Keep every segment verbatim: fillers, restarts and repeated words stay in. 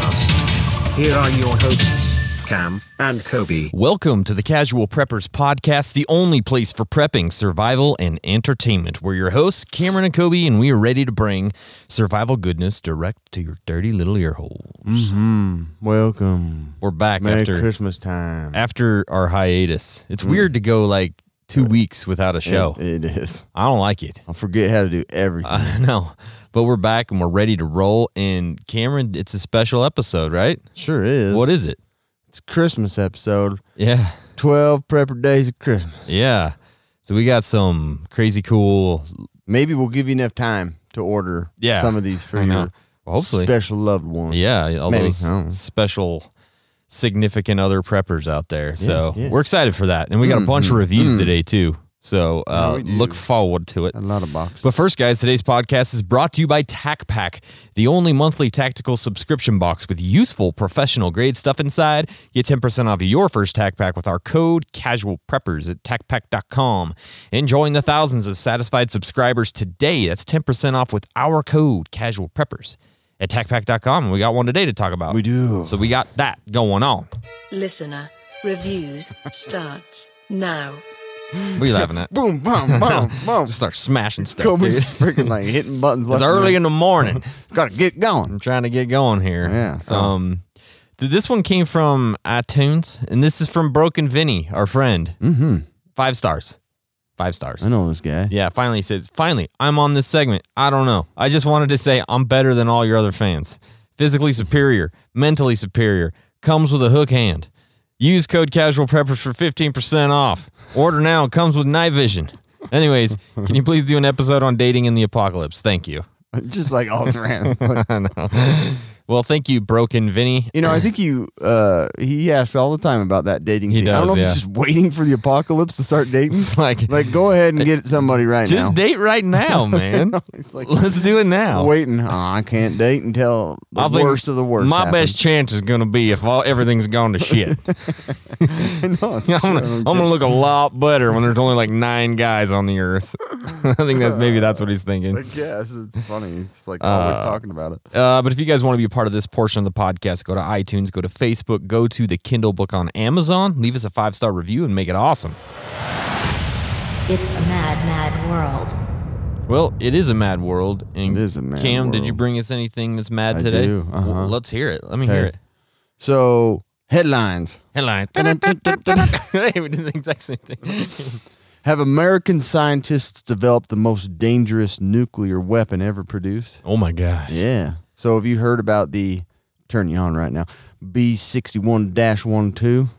Podcast. Here are your hosts, Cam and Kobe. Welcome to the Casual Preppers Podcast, the only place for prepping, survival, and entertainment. We're your hosts, Cameron and Kobe, and we are ready to bring survival goodness direct to your dirty little ear holes. Mm-hmm. Welcome. We're back Merry after Christmas time. after our hiatus. It's mm. weird to go like two weeks without a show. It, it is. I don't like it. I'll forget how to do everything. I know. But we're back and we're ready to roll. And Cameron, it's a special episode, right? Sure is. What is it? It's a Christmas episode. Yeah. twelve prepper days of Christmas. Yeah. So we got some crazy cool. Maybe we'll give you enough time to order yeah, some of these for I know. your well, hopefully. special loved one. Yeah. All Maybe. those special significant other preppers out there. So yeah, yeah. we're excited for that. And we got mm-hmm. a bunch of reviews mm. today too. So uh, yeah, look forward to it. A lot of boxes. But first, guys, today's podcast is brought to you by TacPack, the only monthly tactical subscription box with useful professional grade stuff inside. Get ten percent off your first TacPack with our code CasualPreppers at tac pack dot com. And join the thousands of satisfied subscribers today. That's ten percent off with our code CasualPreppers at tac pack dot com. We got one today to talk about. We do. So we got that going on. Listener reviews starts now. What are you laughing at? Boom, boom, boom, boom. Just start smashing stuff. Kobe's freaking like hitting buttons. It's early in the morning. Got to get going. I'm trying to get going here. Yeah. So. Um, th- this one came from iTunes, and this is from Broken Vinny, our friend. Mm-hmm. Five stars. Five stars. I know this guy. Yeah, finally he says, finally, I'm on this segment. I don't know. I just wanted to say I'm better than all your other fans. Physically superior, mentally superior, comes with a hook hand. Use code Casual Preppers for fifteen percent off. Order now. Comes with night vision. Anyways, can you please do an episode on dating in the apocalypse? Thank you. Just like all around. I know. Well, thank you, Broken Vinny. You know, I think you, uh, he asks all the time about that dating He thing. does, I don't know yeah. if he's just waiting for the apocalypse to start dating. It's like, Like, go ahead and get somebody right just now. date right now, man. It's like, Let's do it now. waiting. Oh, I can't date until the I think worst of the worst My happens. best chance is going to be if all everything's gone to shit. I know, it's I'm gonna, I'm gonna look a lot better when there's only like nine guys on the earth. I think that's maybe that's what he's I thinking. guess it's funny. It's like always talking about it. Uh, but if you guys want to be a part of this portion of the podcast, go to iTunes, go to Facebook, go to the Kindle book on Amazon, leave us a five star review, and make it awesome. It's a mad, mad world. Well, it is a mad world. And It is a mad Cam, did you world. bring us anything that's mad I today? do, uh-huh. Well, let's hear it. Let me Okay. hear it. So, headlines. Headline. Hey, we did the exact same thing. Have American scientists developed the most dangerous nuclear weapon ever produced? Oh my gosh. Yeah. So have you heard about the, turn you on right now, B sixty-one dash twelve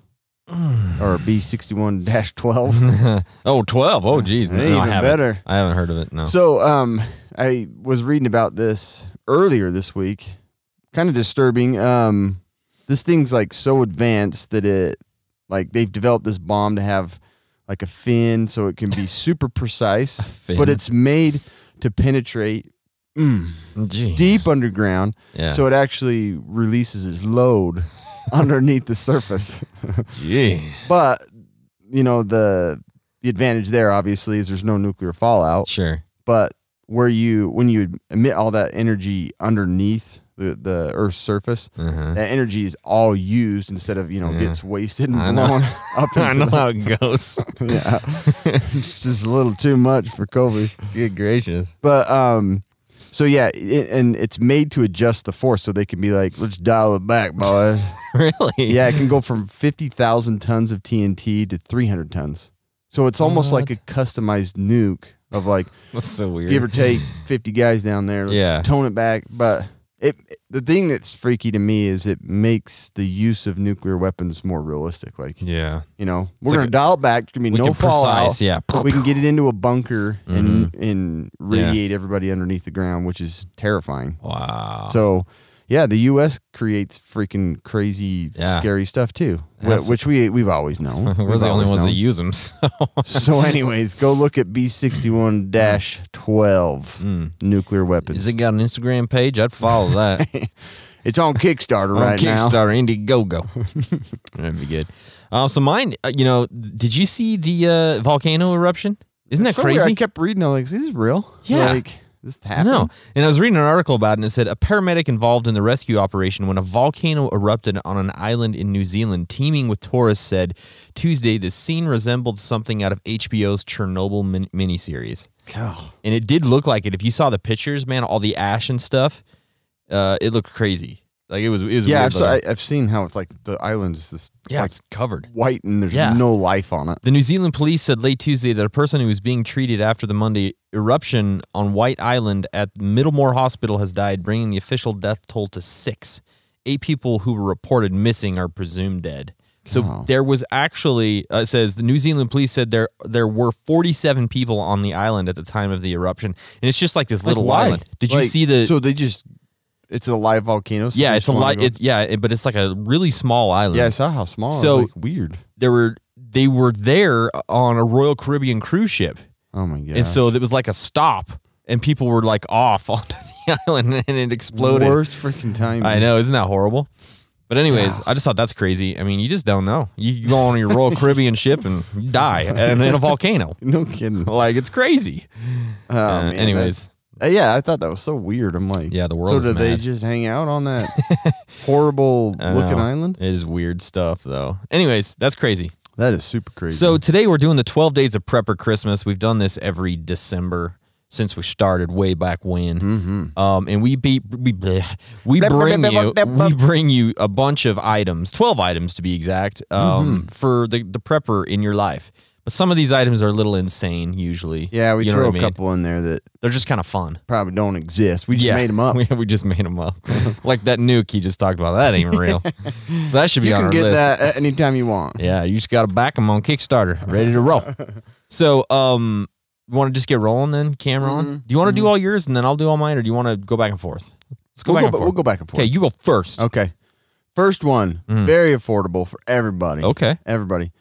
or B sixty-one dash twelve? Oh, twelve. Oh, geez. No, Even I haven't. better. I haven't heard of it, no. So um, I was reading about this earlier this week. Kind of disturbing. Um, this thing's like so advanced that it, like they've developed this bomb to have like a fin so it can be super precise, fin. but it's made to penetrate mm, Gee. deep underground. Yeah. So it actually releases its load underneath the surface. Jeez. But, you know, the the advantage there obviously is there's no nuclear fallout. Sure. But where you when you emit all that energy underneath the, the Earth's surface, Uh-huh. that energy is all used instead of, you know, Yeah. gets wasted and I know. blown up into I know the, how it goes. yeah. It's just a little too much for Kobe. Good gracious. But um so yeah, it, and it's made to adjust the force so they can be like, let's dial it back, boys. Really? Yeah, it can go from fifty thousand tons of T N T to three hundred tons. So it's almost What? like a customized nuke of like, That's so weird. give or take fifty guys down there. Let's Yeah. tone it back. But it the thing that's freaky to me is it makes the use of nuclear weapons more realistic. Like, Yeah. you know, we're like going to dial it back. There's going to be We no can fallout. precise, yeah. We can get it into a bunker and Mhm. and radiate everybody underneath the ground, which is terrifying. Wow. So, yeah, the U S creates freaking crazy, Yeah. scary stuff too, wh- That's- which we we've always known. we're We've the only always ones that known. use them. So. So, anyways, go look at B sixty-one dash twelve Mm. nuclear weapons. Has it got an Instagram page? I'd follow that. It's on Kickstarter On right now. Kickstarter, Indiegogo. That'd be good. Um, so mine, uh, you know, did you see the uh, volcano eruption? Isn't that So weird. crazy? I kept reading. I'm like, is this real? Yeah. Like, This happened? No. And I was reading an article about it, and it said a paramedic involved in the rescue operation when a volcano erupted on an island in New Zealand, teeming with tourists, said Tuesday the scene resembled something out of H B O's Chernobyl min- miniseries. Oh. And it did look like it. If you saw the pictures, man, all the ash and stuff, uh, it looked crazy. Like it was, it was Yeah, weird I've, so, I, I've seen how it's like the island is this yeah, like it's covered. white and there's Yeah. no life on it. The New Zealand police said late Tuesday that a person who was being treated after the Monday eruption on White Island at Middlemore Hospital has died, bringing the official death toll to six. Eight people who were reported missing are presumed dead. So Oh. there was actually, uh, it says the New Zealand police said there there were forty-seven people on the island at the time of the eruption. And it's just like this little Like, why? island. Did you Like, see the... So they just, it's a live volcano? So yeah, they it's a just wanna lot. go- It's yeah, it, but it's like a really small island. Yeah, I saw how small. So- it was like weird. There were they were there on a Royal Caribbean cruise ship. Oh my god! And so it was like a stop, and people were like off onto the island, and it exploded. Worst freaking time. I know, isn't that horrible? But anyways, I just thought that's crazy. I mean, you just don't know. You go on your Royal Caribbean ship and you die and in a volcano. No kidding. Like it's crazy. Oh, Uh, man, anyways, that's- uh, yeah, I thought that was so weird. I'm like, Yeah, the world So is did they mad. just hang out on that horrible I looking know. island? It is weird stuff, though. Anyways, that's crazy. That is super crazy. So today we're doing the twelve Days of Prepper Christmas. We've done this every December since we started way back when. Mm-hmm. Um, and we be we bleh, we bring you we bring you a bunch of items, twelve items to be exact, um, Mm-hmm. for the the prepper in your life. But some of these items are a little insane. Usually, yeah, we You know throw what a I mean? couple in there that They're just kind of fun. probably don't exist. We just made them up. we, we just made them up. Like that nuke he just talked about. That ain't real. That should be You on can our get list. that at any time you want. Yeah, you just got to back them on Kickstarter, ready to roll. So, um, you want to just get rolling then, camera on? Mm-hmm. Do you want to do all yours and then I'll do all mine, or do you want to go back and forth? Let's go We'll back go, and ba- we'll forth. go back and forth. Okay, you go first. Okay. First one, very affordable for everybody. Okay. Everybody.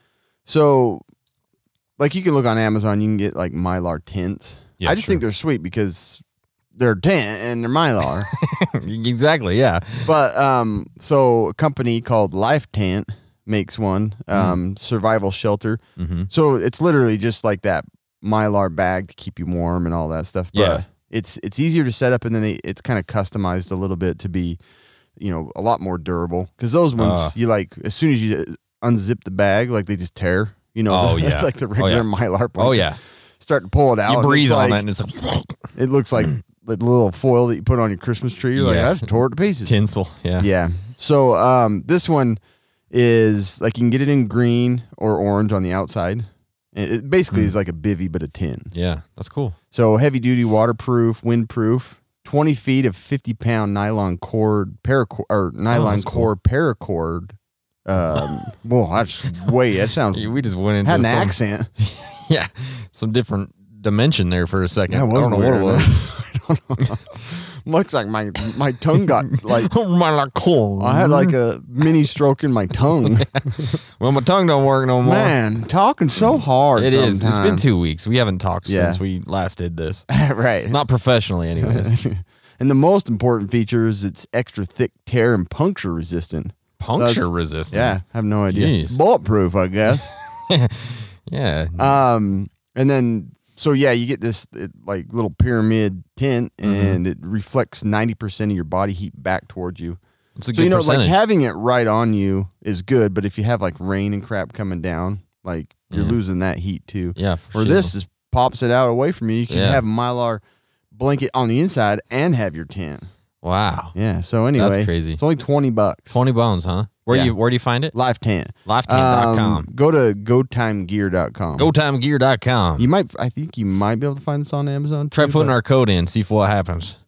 So, like, you can look on Amazon, you can get like Mylar tints. Yeah, I just sure. think they're sweet because they're tint and they're Mylar. Exactly, yeah. But um, so a company called Life Tent makes one, um, survival shelter. Mm-hmm. So it's literally just like that Mylar bag to keep you warm and all that stuff. But Yeah. it's it's easier to set up, and then they, it's kind of customized a little bit to be, you know, a lot more durable. Because those ones, Uh. you like as soon as you unzip the bag, like they just tear. You know, Oh, it's yeah. like the Oh, regular yeah. Mylar. Oh, yeah. Start to pull it out. You and breathe it's on like, it and it's like It looks like the little foil that you put on your Christmas tree. You're Yeah. like, I just tore it to pieces. tinsel. Yeah. Yeah. So um, this one is like you can get it in green or orange on the outside. It it basically is like a bivy but a tin. Yeah, that's cool. So heavy duty, waterproof, windproof. Twenty feet of fifty pound nylon cord paracord or nylon that's core paracord. Um, well, that's way that sounds We just went into had an some, accent. yeah, some different dimension there for a second. Yeah, it was I don't know what it weird. was. I don't know. Looks like my my tongue got like my like corn. I had like a mini stroke in my tongue. Well, my tongue don't work no more. Man, talking so hard. It is. It's been sometimes. two weeks. We haven't talked Yeah. since we last did this. right. Not professionally, anyways. And the most important feature is it's extra thick, tear and puncture resistant. Puncture That's- resistant. Yeah, I have no idea. Jeez. Bulletproof, I guess. Yeah. um, and then so yeah, you get this it, like little pyramid tint, and it reflects ninety percent of your body heat back towards you. It's a So good you know, percentage. like having it right on you is good, but if you have like rain and crap coming down, like you're Yeah. losing that heat too. yeah. For Or sure. this just pops it out away from you. You can Yeah. have a Mylar blanket on the inside and have your tent. Wow. Yeah. So anyway, crazy. It's only twenty bucks. twenty bones, huh? Where Yeah. you where do you find it? Live tent. Lifetent dot com. Um, go to go time gear dot com. go time gear dot com. You might. I think you might be able to find this on Amazon. Try too, putting but- our code in, see if what happens.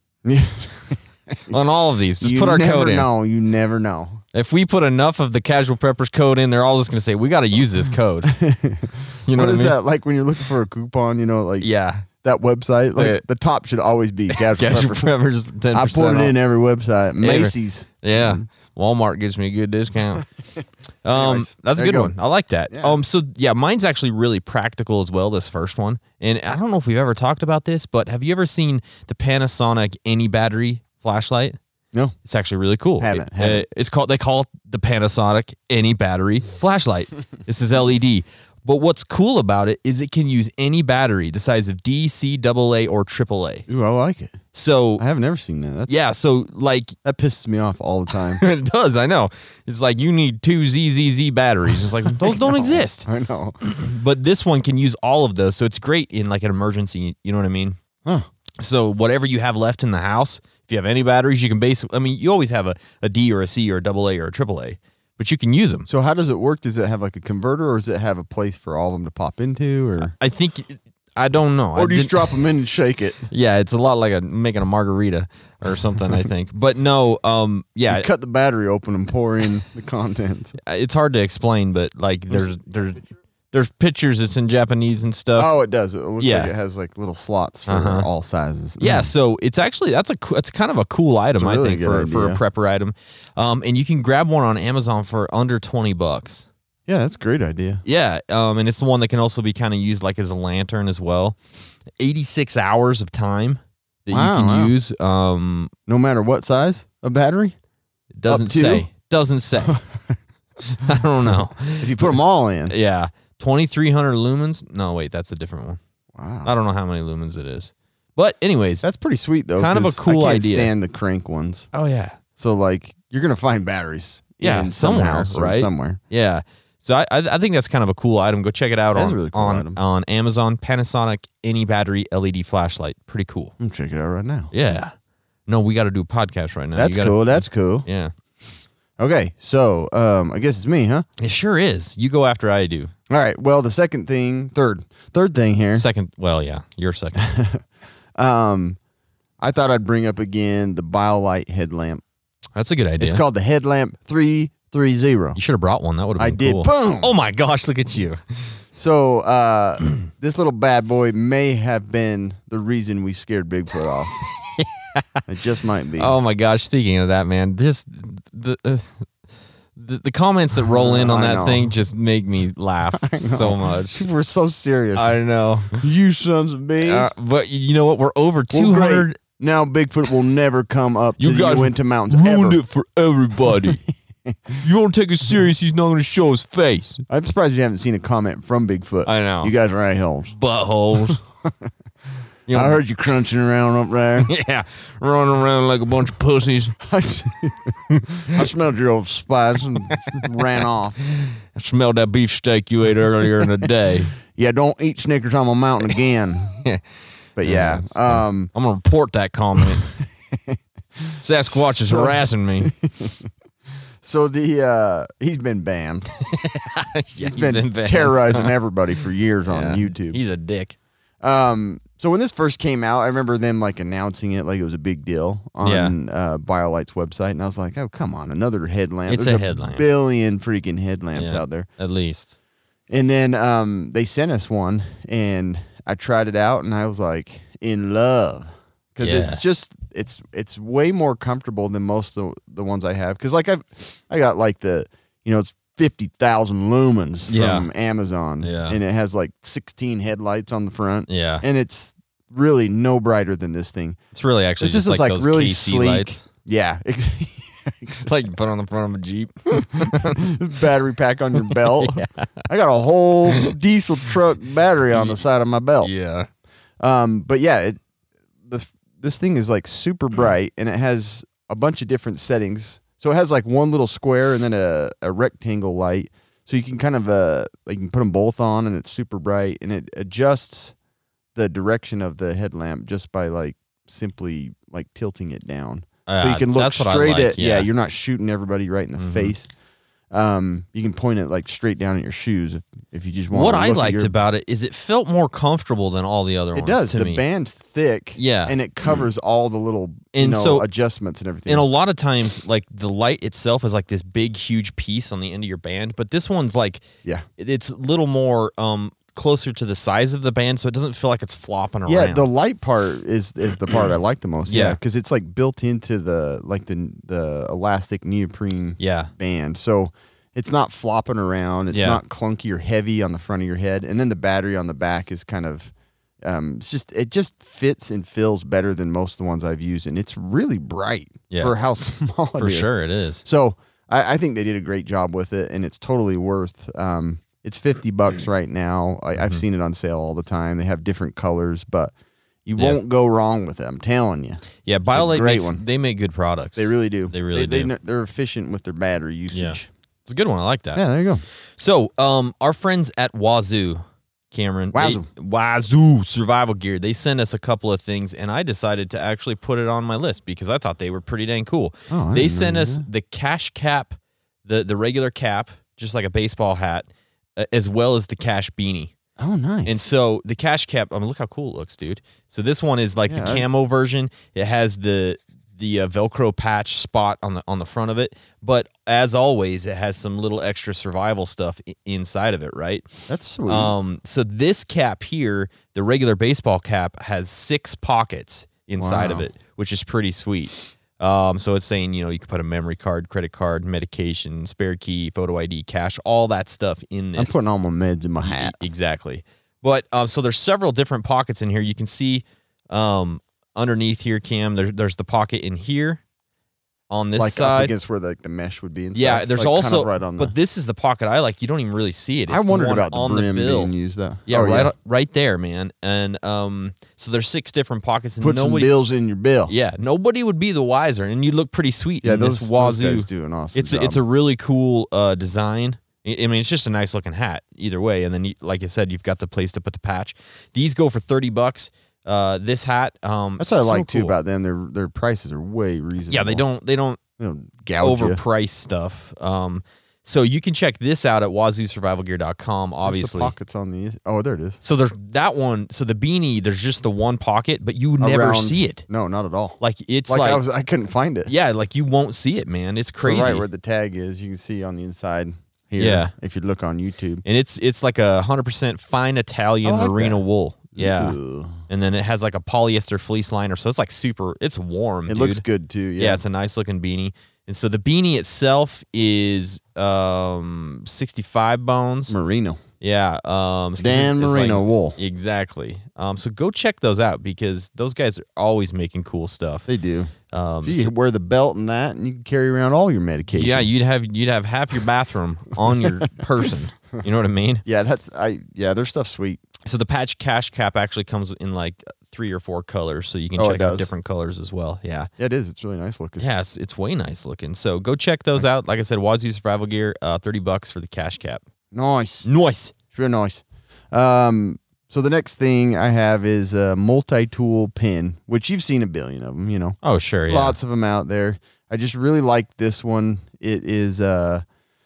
On all of these. Just you put our never code in. know. You never know. If we put enough of the Casual Preppers code in, they're all just going to say, we got to use this code. You know what what, is I mean? that like when you're looking for a coupon? You know, like Yeah. that website. Like Yeah. the top should always be casual. Casual Preppers. Preppers, ten I percent put it off. in every website. Macy's. Yeah. Walmart gives me a good discount. um, Anyways, that's a there you good go. one. I like that. Yeah. Um, so yeah, mine's actually really practical as well. This first one, and I don't know if we've ever talked about this, but have you ever seen the Panasonic Any Battery flashlight? No. It's actually really cool. Haven't, It- haven't. uh, it's called. They call it the Panasonic Any Battery flashlight. This is L E D. But what's cool about it is it can use any battery the size of D, C, double A, or triple A. Ooh, I like it. So I have never seen that. That's, yeah, so like that pisses me off all the time. it does, I know. It's like you need two Z Z Z batteries. It's like those don't exist. I know. But this one can use all of those, so it's great in like an emergency. You know what I mean? Huh. So whatever you have left in the house, if you have any batteries, you can basically. I mean, you always have a, a D or a C or a double A or a triple A, but you can use them. So how does it work? Does it have like a converter, or does it have a place for all of them to pop into, or I think I don't know. or I do you just didn't- drop them in and shake it? Yeah, it's a lot like a making a margarita or something. I think, but no. Um, yeah, You cut the battery open and pour in the contents. it's hard to explain, but like there's there's there's pictures. It's in Japanese and stuff. Oh, it does. It looks Yeah. like it has like little slots for Uh-huh. all sizes. Yeah, so it's actually that's a coo- it's kind of a cool item, a I really think, good for, for a idea. prepper item, um, and you can grab one on Amazon for under twenty bucks. Yeah, that's a great idea. Yeah, um, and it's the one that can also be kind of used like as a lantern as well. eighty-six hours of time that Wow, you can wow. use. Um, No matter what size of battery, it doesn't to? say. Doesn't say. I don't know. if you put them all in. Yeah, twenty-three hundred lumens. No, wait, that's a different one. Wow. I don't know how many lumens it is. But anyways, That's pretty sweet though. Kind of a 'cause cool I can't idea. stand the crank ones. oh yeah. So like you're gonna find batteries. Yeah, in some somewhere, house or right? somewhere. Yeah. So I, I I think that's kind of a cool item. Go check it out That is on a really cool on, item. on Amazon. Panasonic Any Battery L E D flashlight. Pretty cool. I'm check it out right now. Yeah. No, we got to do a podcast right now. That's You gotta- cool. That's cool. Yeah. Okay, so um, I guess it's me, huh? It sure is. You go after I do. All right. Well, the second thing, third, third thing here. Second. Well, yeah, you're second. Um, I thought I'd bring up again the BioLite headlamp. That's a good idea. It's called the Headlamp three thirty. You should have brought one. That would have I been did. cool. Boom. Oh my gosh! Look at you. So uh, this little bad boy may have been the reason we scared Bigfoot off. It just might be. Oh my gosh! Speaking of that, man, just the uh, the, the comments that roll in on I that know. thing just make me laugh so much. We're so serious. I know. you sons of bees. Uh, but you know what? We're over Well, two great. hundred. Now Bigfoot will never come up to You the guys Uinta Mountains ruined ever. it for everybody. You don't take it serious, he's not going to show his face. I'm surprised you haven't seen a comment from Bigfoot. I know. You guys are a-holes. Buttholes. You know, I heard you crunching around up there. Yeah, running around like a bunch of pussies. I smelled your old spice and ran off. I smelled that beefsteak you ate earlier in the day. Yeah, don't eat Snickers on my mountain again. But yeah, that's um, I'm going to report that comment. Sasquatch is So- harassing me. so the uh, he's been banned. Yeah, he's been, banned. terrorizing everybody for years on Yeah, YouTube. He's a dick. Um, so when this first came out, I remember them like announcing it like it was a big deal on uh, BioLite's website, and I was like, "Oh, come on, another headlamp! It's There's a headlamp. billion freaking headlamps Yeah, out there." at least. And then um, they sent us one, and I tried it out, and I was like in love because Yeah. it's just it's it's way more comfortable than most of the, the ones I have. Because like I I got like the you know it's fifty thousand lumens Yeah. from Amazon, Yeah. and it has like sixteen headlights on the front, Yeah. and it's really no brighter than this thing. It's really actually It's just, just, like, like, those really K C sleek. lights. Yeah. It's like you put on the front of a Jeep. Battery pack on your belt. I got a whole diesel truck battery on the side of my belt. Yeah. Um, but yeah, it, the this thing is like super bright, and it has a bunch of different settings. So it has like one little square and then a, a rectangle light. So you can kind of uh, like you can put them both on, and it's super bright, and it adjusts the direction of the headlamp just by like simply like tilting it down. So Uh, you can look that's what I straight like, at yeah. yeah. You're not shooting everybody right in the Mhm. face. Um, you can point it like straight down at your shoes if, if you just want. What to I look at liked your, about it is it felt more comfortable than all the other it ones. does. To The me. band's thick, Yeah. and it covers all the little you And know so- adjustments and everything. And a lot of times, like the light itself is like this big, huge piece on the end of your band, but this one's like yeah, it- it's a little more um closer to the size of the band, so it doesn't feel like it's flopping around. yeah. The light part is is the part I like the most. Yeah, Yeah. because it's like built into the like the the elastic neoprene yeah, band, so it's not flopping around. It's Yeah. not clunky or heavy on the front of your head, and then the battery on the back is kind of. Um, it's just it just fits and feels better than most of the ones I've used, and it's really bright Yeah. for how small it for is. sure it is. So I, I think they did a great job with it, and it's totally worth um, It's fifty bucks right now. I, Mm-hmm. I've seen it on sale all the time. They have different colors, but you Yeah. won't go wrong with them. I'm telling you. Yeah, BioLite great makes, one. they make good products. They really do. They really they, do. They, they're efficient with their battery usage. Yeah. It's a good one. I like that. Yeah, there you go. So, um, our friends at Wazoo, Cameron, Wazoo. they- Wazoo Survival Gear, they sent us a couple of things, and I decided to actually put it on my list because I thought they were pretty dang cool. Oh, I they didn't sent know us the cash cap, the the regular cap, just like a baseball hat, uh, as well as the cash beanie. Oh, nice. And so the cash cap, I mean, look how cool it looks, dude. So this one is like Yeah, the I- camo version. It has the the uh, Velcro patch spot on the on the front of it, but as always, it has some little extra survival stuff I- inside of it, right? That's sweet. Um, so this cap here, the regular baseball cap, has six pockets inside of Wow. it, which is pretty sweet. Um, so it's saying, you know, you can put a memory card, credit card, medication, spare key, photo I D, cash, all that stuff in this. I'm putting all my meds in my hat. E- Exactly. But um, so there's several different pockets in here. You can see um, underneath here, Cam, there, there's the pocket in here on this Like up side. against where the, the mesh would be and Yeah, stuff. there's Like, kind also, of right on the, but this is the pocket I like. You don't even really see it. It's I wondered the one about the on brim the bill. being used. That. Yeah, oh, right, yeah. right there, man. And um, so there's six different pockets, and Put some nobody, bills in your bill. yeah, nobody would be the wiser, and you look pretty sweet. Yeah, in those, this those Wazoo. guys do an awesome It's job. a, it's a really cool uh, design. I I mean, it's just a nice looking hat either way. And then, you, like I said, you've got the place to put the patch. These go for thirty bucks. Uh, this hat, um, That's what I so like too cool. about them. Their their prices are way reasonable. Yeah, they don't they don't They don't gouge you. overprice stuff. Um, so you can check this out at wazoo survival gear dot com. There's the Obviously, pockets on the. Oh, there it is. so there's that one. So the beanie, there's just the one pocket, but you never Around- see it. No, not at all. Like it's Like, like, I was, I couldn't find it. yeah, like you won't see it, man. It's So crazy. right where the tag is, you can see on the inside here. Yeah. If you look on YouTube. and it's it's like a hundred percent fine Italian I like merino that. wool. Yeah. Ugh. And then it has like a polyester fleece liner, so it's like super. It's warm. It dude. looks good too. Yeah. Yeah. it's a nice looking beanie. And so the beanie itself is um sixty-five bones. merino. Yeah. Um, so Dan it's- it's merino like- wool. Exactly. Um, so go check those out because those guys are always making cool stuff. They do. Um, If you wear the belt and that, and you can carry around all your medication. yeah, you'd have you'd have half your bathroom on your person. You know what I mean? Yeah, that's I. Yeah, their stuff's sweet. So the patch cash cap actually comes in like three or four colors, so you can Oh, it check out does. different colors as well. Yeah. Yeah, it is. It's really nice looking. Yeah, it's, it's way nice looking. So go check those out. Like I said, Wazoo Survival Gear, uh, thirty bucks for the cash cap. Nice. Nice. It's real nice. Um, so the next thing I have is a multi-tool pin, which you've seen a billion of them. You know, Oh, sure. Yeah. lots of them out there. I just really like this one. It is uh,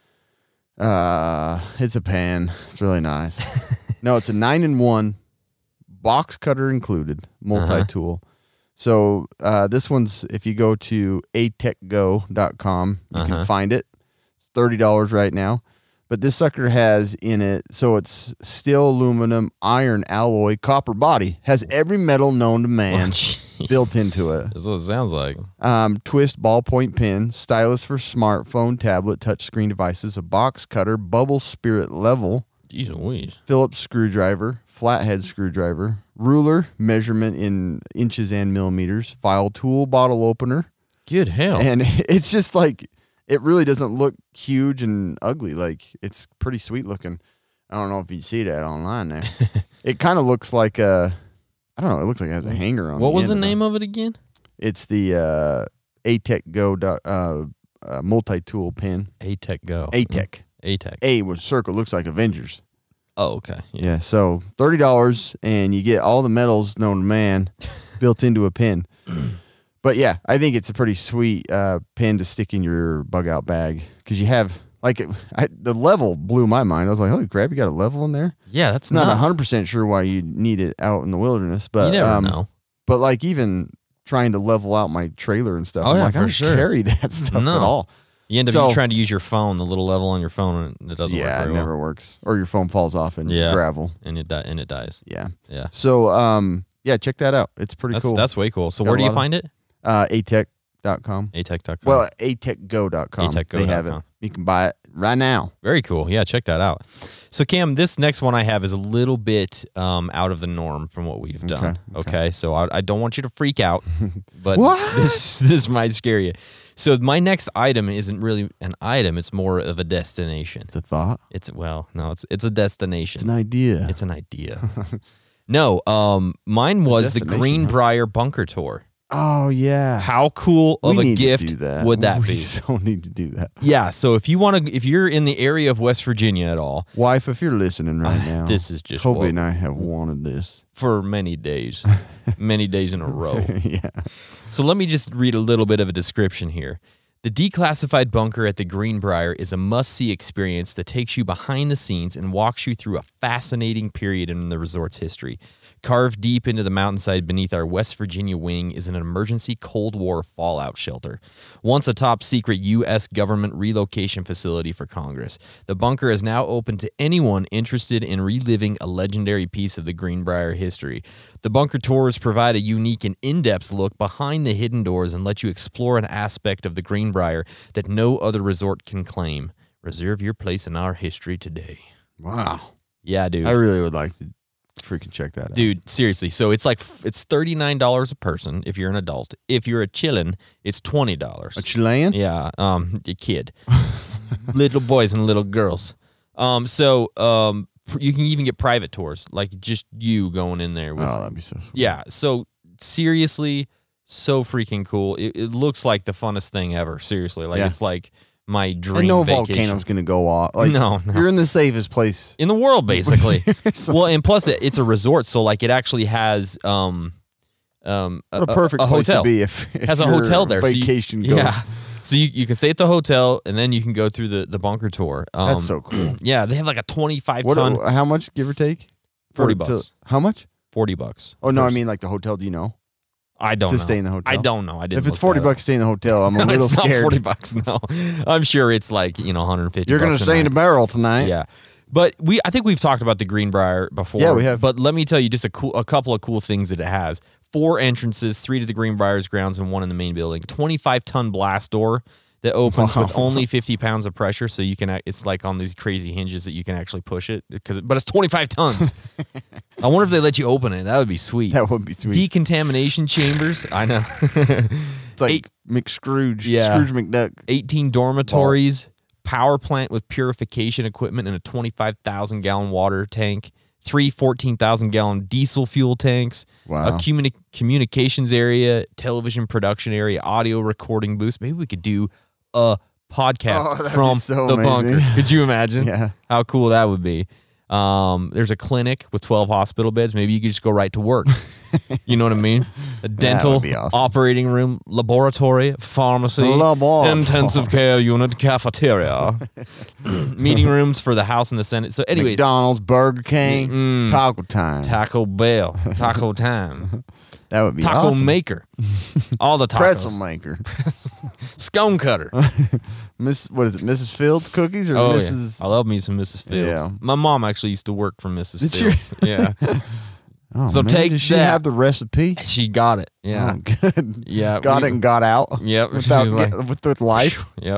uh, it's a pen. It's really nice. No, it's a nine in one, box cutter included, multi-tool. So uh, this one's, if you go to a tech go dot com, you Uh-huh. can find it. It's thirty dollars right now. But this sucker has in it, so it's steel, aluminum, iron, alloy, copper body. Has every metal known to man jeez. built into it. That's what it sounds like. Um, twist ballpoint pen, stylus for smartphone, tablet, touchscreen devices, a box cutter, bubble spirit level, Jeez Louise. Phillips screwdriver, flathead screwdriver, ruler, measurement in inches and millimeters, file tool, bottle opener. Good hell. And it's just like, it really doesn't look huge and ugly. Like, it's pretty sweet looking. I don't know if you see that online there. It kind of looks like a, I don't know, it looks like it has a hanger on what the was the end of it. name of it again? It's the uh, a tech go dot, uh, uh, multi-tool pen. A-Tech Go. A-Tech. A-Tech. A with circle looks like Avengers. Oh, okay. Yeah. Yeah, so thirty dollars and you get all the metals known to man built into a pin. But yeah, I think it's a pretty sweet uh, pin to stick in your bug out bag because you have like I, the level blew my mind. I was like, holy crap, you got a level in there? Yeah, that's It's not nuts. one hundred percent sure why you need it out in the wilderness, but You never um, know. But like even trying to level out my trailer and stuff, Oh, I'm yeah, like, I for don't sure. carry that stuff No. at all. You end up So- trying to use your phone, the little level on your phone, and it doesn't work Yeah, very it well. never works. Or your phone falls off in Yeah. gravel. And it, di- and it dies. Yeah. Yeah. So um yeah, check that out. It's pretty That's, cool. that's way cool. So Got where a do you lot of- find it? uh a tech dot com. A tech dot com. Well, a tech go dot com. a tech go They dot have it. com. You can buy it right now. Very cool. Yeah, check that out. So, Cam, this next one I have is a little bit um, out of the norm from what we've done. Okay. okay. So, I, I don't want you to freak out, but What? this this might scare you. So my next item isn't really an item; it's more of a destination. It's a thought. It's well, no, it's it's a destination. It's an idea. It's an idea. no, um, mine was the destination, Greenbrier Bunker Tour. Oh yeah. How cool of we a need gift to do that. would that we be? We so need to do that. Yeah. So if you want to, if you're in the area of West Virginia at all, Wife, if you're listening right now, this is just Kobe what- and I have wanted this for many days, many days in a row. yeah. So let me just read a little bit of a description here. The declassified bunker at the Greenbrier is a must-see experience that takes you behind the scenes and walks you through a fascinating period in the resort's history. Carved deep into the mountainside beneath our West Virginia wing is an emergency Cold War fallout shelter. Once a top-secret U S government relocation facility for Congress, the bunker is now open to anyone interested in reliving a legendary piece of the Greenbrier history. The bunker tours provide a unique and in-depth look behind the hidden doors and let you explore an aspect of the Greenbrier that no other resort can claim. Reserve your place in our history today. Wow. Yeah, dude. I really would like to freaking check that out. Dude, seriously. So it's like, it's thirty-nine dollars a person if you're an adult. If you're a chillin', it's twenty dollars. A Chilean? Yeah, um, a kid. Little boys and little girls. Um, so um, you can even get private tours, like just you going in there. With, Oh, that'd be so sweet. yeah, so seriously, so freaking cool. It, it looks like the funnest thing ever, seriously. Like, Yeah. it's like my dream And no vacation. volcano's going to go off. Like, No, no. You're in the safest place. In the world, basically. Seriously. Well, and plus it, it's a resort, so like it actually has um, um, a, What a perfect a place hotel. to be if, if has a your hotel there. vacation so you, goes. Yeah. So you, you can stay at the hotel, and then you can go through the, the bunker tour. Um, That's so cool. Yeah, they have like a twenty-five What? ton, How much, give or take? forty For- to- bucks. how much? forty bucks. Oh no, I Person. mean like the hotel. Do you know? I don't to know. stay in the hotel? I don't know. I didn't. If it's look forty that up. bucks, stay in the hotel. I'm a No, little it's not scared. forty bucks. No, I'm sure it's like you know one hundred fifty. You're gonna bucks stay in a the night. barrel tonight. Yeah. But we, I think we've talked about the Greenbrier before. Yeah, we have. But let me tell you just a cool, a couple of cool things that it has. Four entrances, three to the Greenbrier's grounds and one in the main building. twenty-five ton blast door that opens Wow. with only fifty pounds of pressure. So you can, act- it's like on these crazy hinges that you can actually push it because, but it's twenty-five tons. I wonder if they let you open it. That would be sweet. That would be sweet. Decontamination chambers. I know. it's like eight- McScrooge. Yeah. Scrooge McDuck. eighteen dormitories, power plant with purification equipment and a twenty-five thousand gallon water tank, three fourteen thousand gallon diesel fuel tanks, Wow. a communi- communications area, television production area, audio recording booths. Maybe we could do a podcast Oh, that'd be from so the amazing. bunker. Could you imagine? Yeah. How cool that would be. Um, there's a clinic with twelve hospital beds. Maybe you could just go right to work. You know what I mean? A dental, be awesome. operating room, laboratory, pharmacy, Laboratory. intensive care unit, cafeteria, meeting rooms for the House and the Senate. So, anyways, McDonald's, Burger King, Mm. Taco Time. Taco Bell, Taco Time, that would be Taco awesome. Maker, all the tacos, Pretzel maker. scone cutter. Miss, what is it? Missus Fields cookies or Oh Missus yeah, I love me some Missus Fields. Yeah. My mom actually used to work for Missus Did she? Fields. Yeah, Oh, So man, take Does she that. have the recipe? she got it. Yeah, Oh, good. yeah, Got we- it and got out. Yep, Without she's like- get- with, with life. Yep.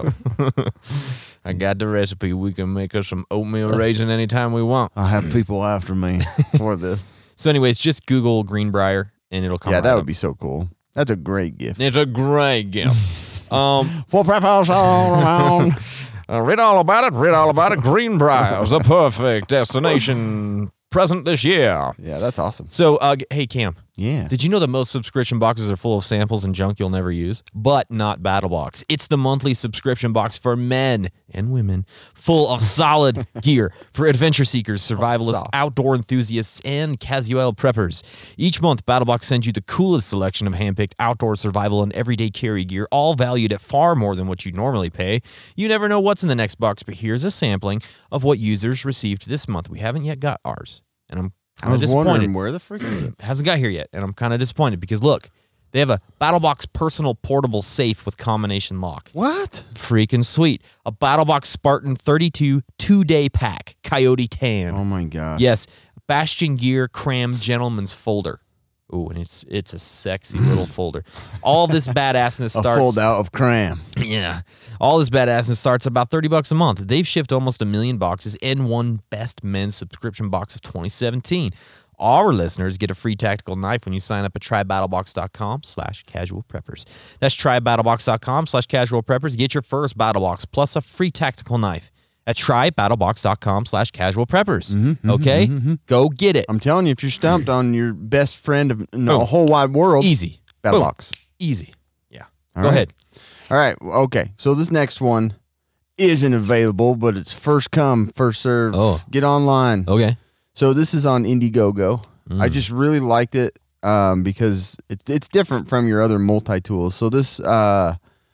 I got the recipe. We can make us some oatmeal raisin anytime we want. I have people after me for this. So, anyways, just Google Greenbrier and it'll come. Yeah, right that up. would be so cool. That's a great gift. It's a great gift. Um, For preppers all around. uh, read all about it. Read all about it. Greenbrier is a perfect destination present this year. Yeah, that's awesome. So, uh, hey Cam, Yeah. did you know that most subscription boxes are full of samples and junk you'll never use? But not BattleBox. It's the monthly subscription box for men and women, full of solid gear for adventure seekers, survivalists, solid. outdoor enthusiasts, and casual preppers. Each month, BattleBox sends you the coolest selection of handpicked outdoor survival and everyday carry gear, all valued at far more than what you normally pay. You never know what's in the next box, but here's a sampling of what users received this month. We haven't yet got ours, and I'm I kind of was disappointed. wondering where the frick is it? Hasn't got here yet, and I'm kind of disappointed because look, they have a BattleBox personal portable safe with combination lock. What? Freaking sweet. A BattleBox Spartan thirty-two two-day pack, Coyote Tan. Oh my god. Yes, Bastion Gear Cram Gentleman's Folder. Ooh, and it's it's a sexy little folder. All this badassness A starts. fold out of cram. Yeah. All this badassness starts about thirty bucks a month. They've shipped almost a million boxes and won Best Men's Subscription Box of twenty seventeen. Our listeners get a free tactical knife when you sign up at trybattlebox.com slash casual preppers. That's trybattlebox.com slash casual preppers. Get your first battle box plus a free tactical knife at trybattlebox.com slash casual preppers. Mm-hmm, okay? mm-hmm. Go get it. I'm telling you, if you're stumped on your best friend of in the Boom. whole wide world, Easy. Battle Boom. Box. Easy. Yeah. All Go right. ahead. All right. Okay. So this next one isn't available, but it's first come, first serve. Oh. Get online. Okay. So this is on Indiegogo. Mm. I just really liked it um, because it, it's different from your other multi-tools. So this, uh,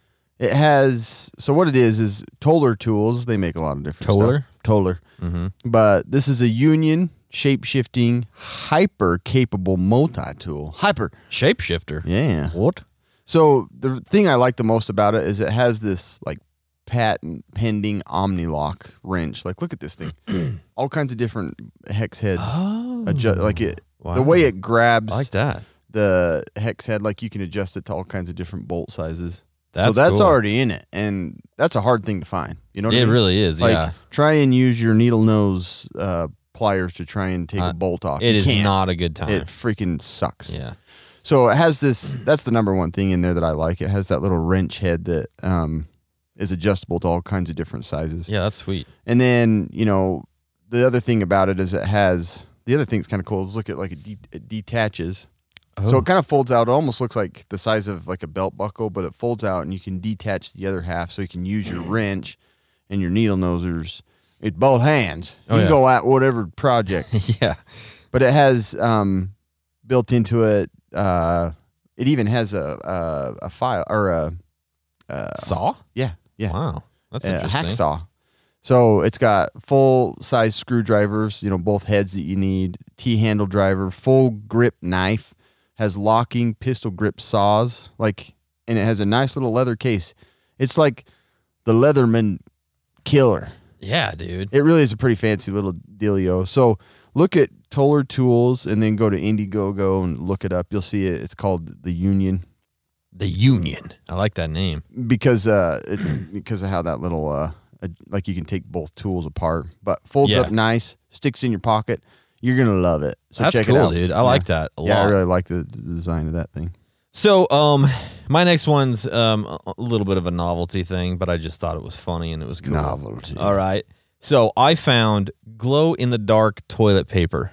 it has, so what it is, is Toller Tools. They make a lot of different Toller? stuff. Toller. Mm-hmm. But this is a Union shape-shifting, hyper-capable multi-tool. Hyper. Shapeshifter. Yeah. What? So the thing I like the most about it is it has this like patent pending OmniLock wrench. Like, look at this thing. All kinds of different hex head. Oh. Adjust, like it, Wow. the way it grabs I like that. the hex head, like you can adjust it to all kinds of different bolt sizes. That's so that's cool. already in it, and that's a hard thing to find. You know what It I mean? really is, Like, yeah. try and use your needle nose uh, pliers to try and take Uh, a bolt off. It You is can't. not a good time. It freaking sucks. yeah. So it has this. That's the number one thing in there that I like. It has that little wrench head that um, is adjustable to all kinds of different sizes. Yeah, that's sweet. And then, you know, the other thing about it is it has, the other thing that's kind of cool is look at like it, de- it detaches. So Oh. it kind of folds out. It almost looks like the size of like a belt buckle, but it folds out and you can detach the other half so you can use your wrench and your needle nosers. It's both hands. You Oh, can yeah. go at whatever project. yeah. But it has um, built into it, uh, it even has a, a, a file or a, uh, Saw? yeah, yeah. Wow. That's a interesting. hacksaw. So it's got full size screwdrivers, you know, both heads that you need, T handle driver, full grip knife, has locking pistol grip saws, like, and it has a nice little leather case. It's like the Leatherman killer. Yeah, dude. It really is a pretty fancy little dealio. So look at Toller Tools and then go to Indiegogo and look it up. You'll see it. It's called the Union. The Union. I like that name. because uh it, because of how that little uh, uh like you can take both tools apart, but folds Yeah. up nice, sticks in your pocket. You're gonna love it. So That's check cool, it out, dude. I Yeah. like that a Yeah, lot. I really like the, the design of that thing. So, um, my next one's um a little bit of a novelty thing, but I just thought it was funny and it was cool. Novelty. All right. So I found glow in the dark toilet paper.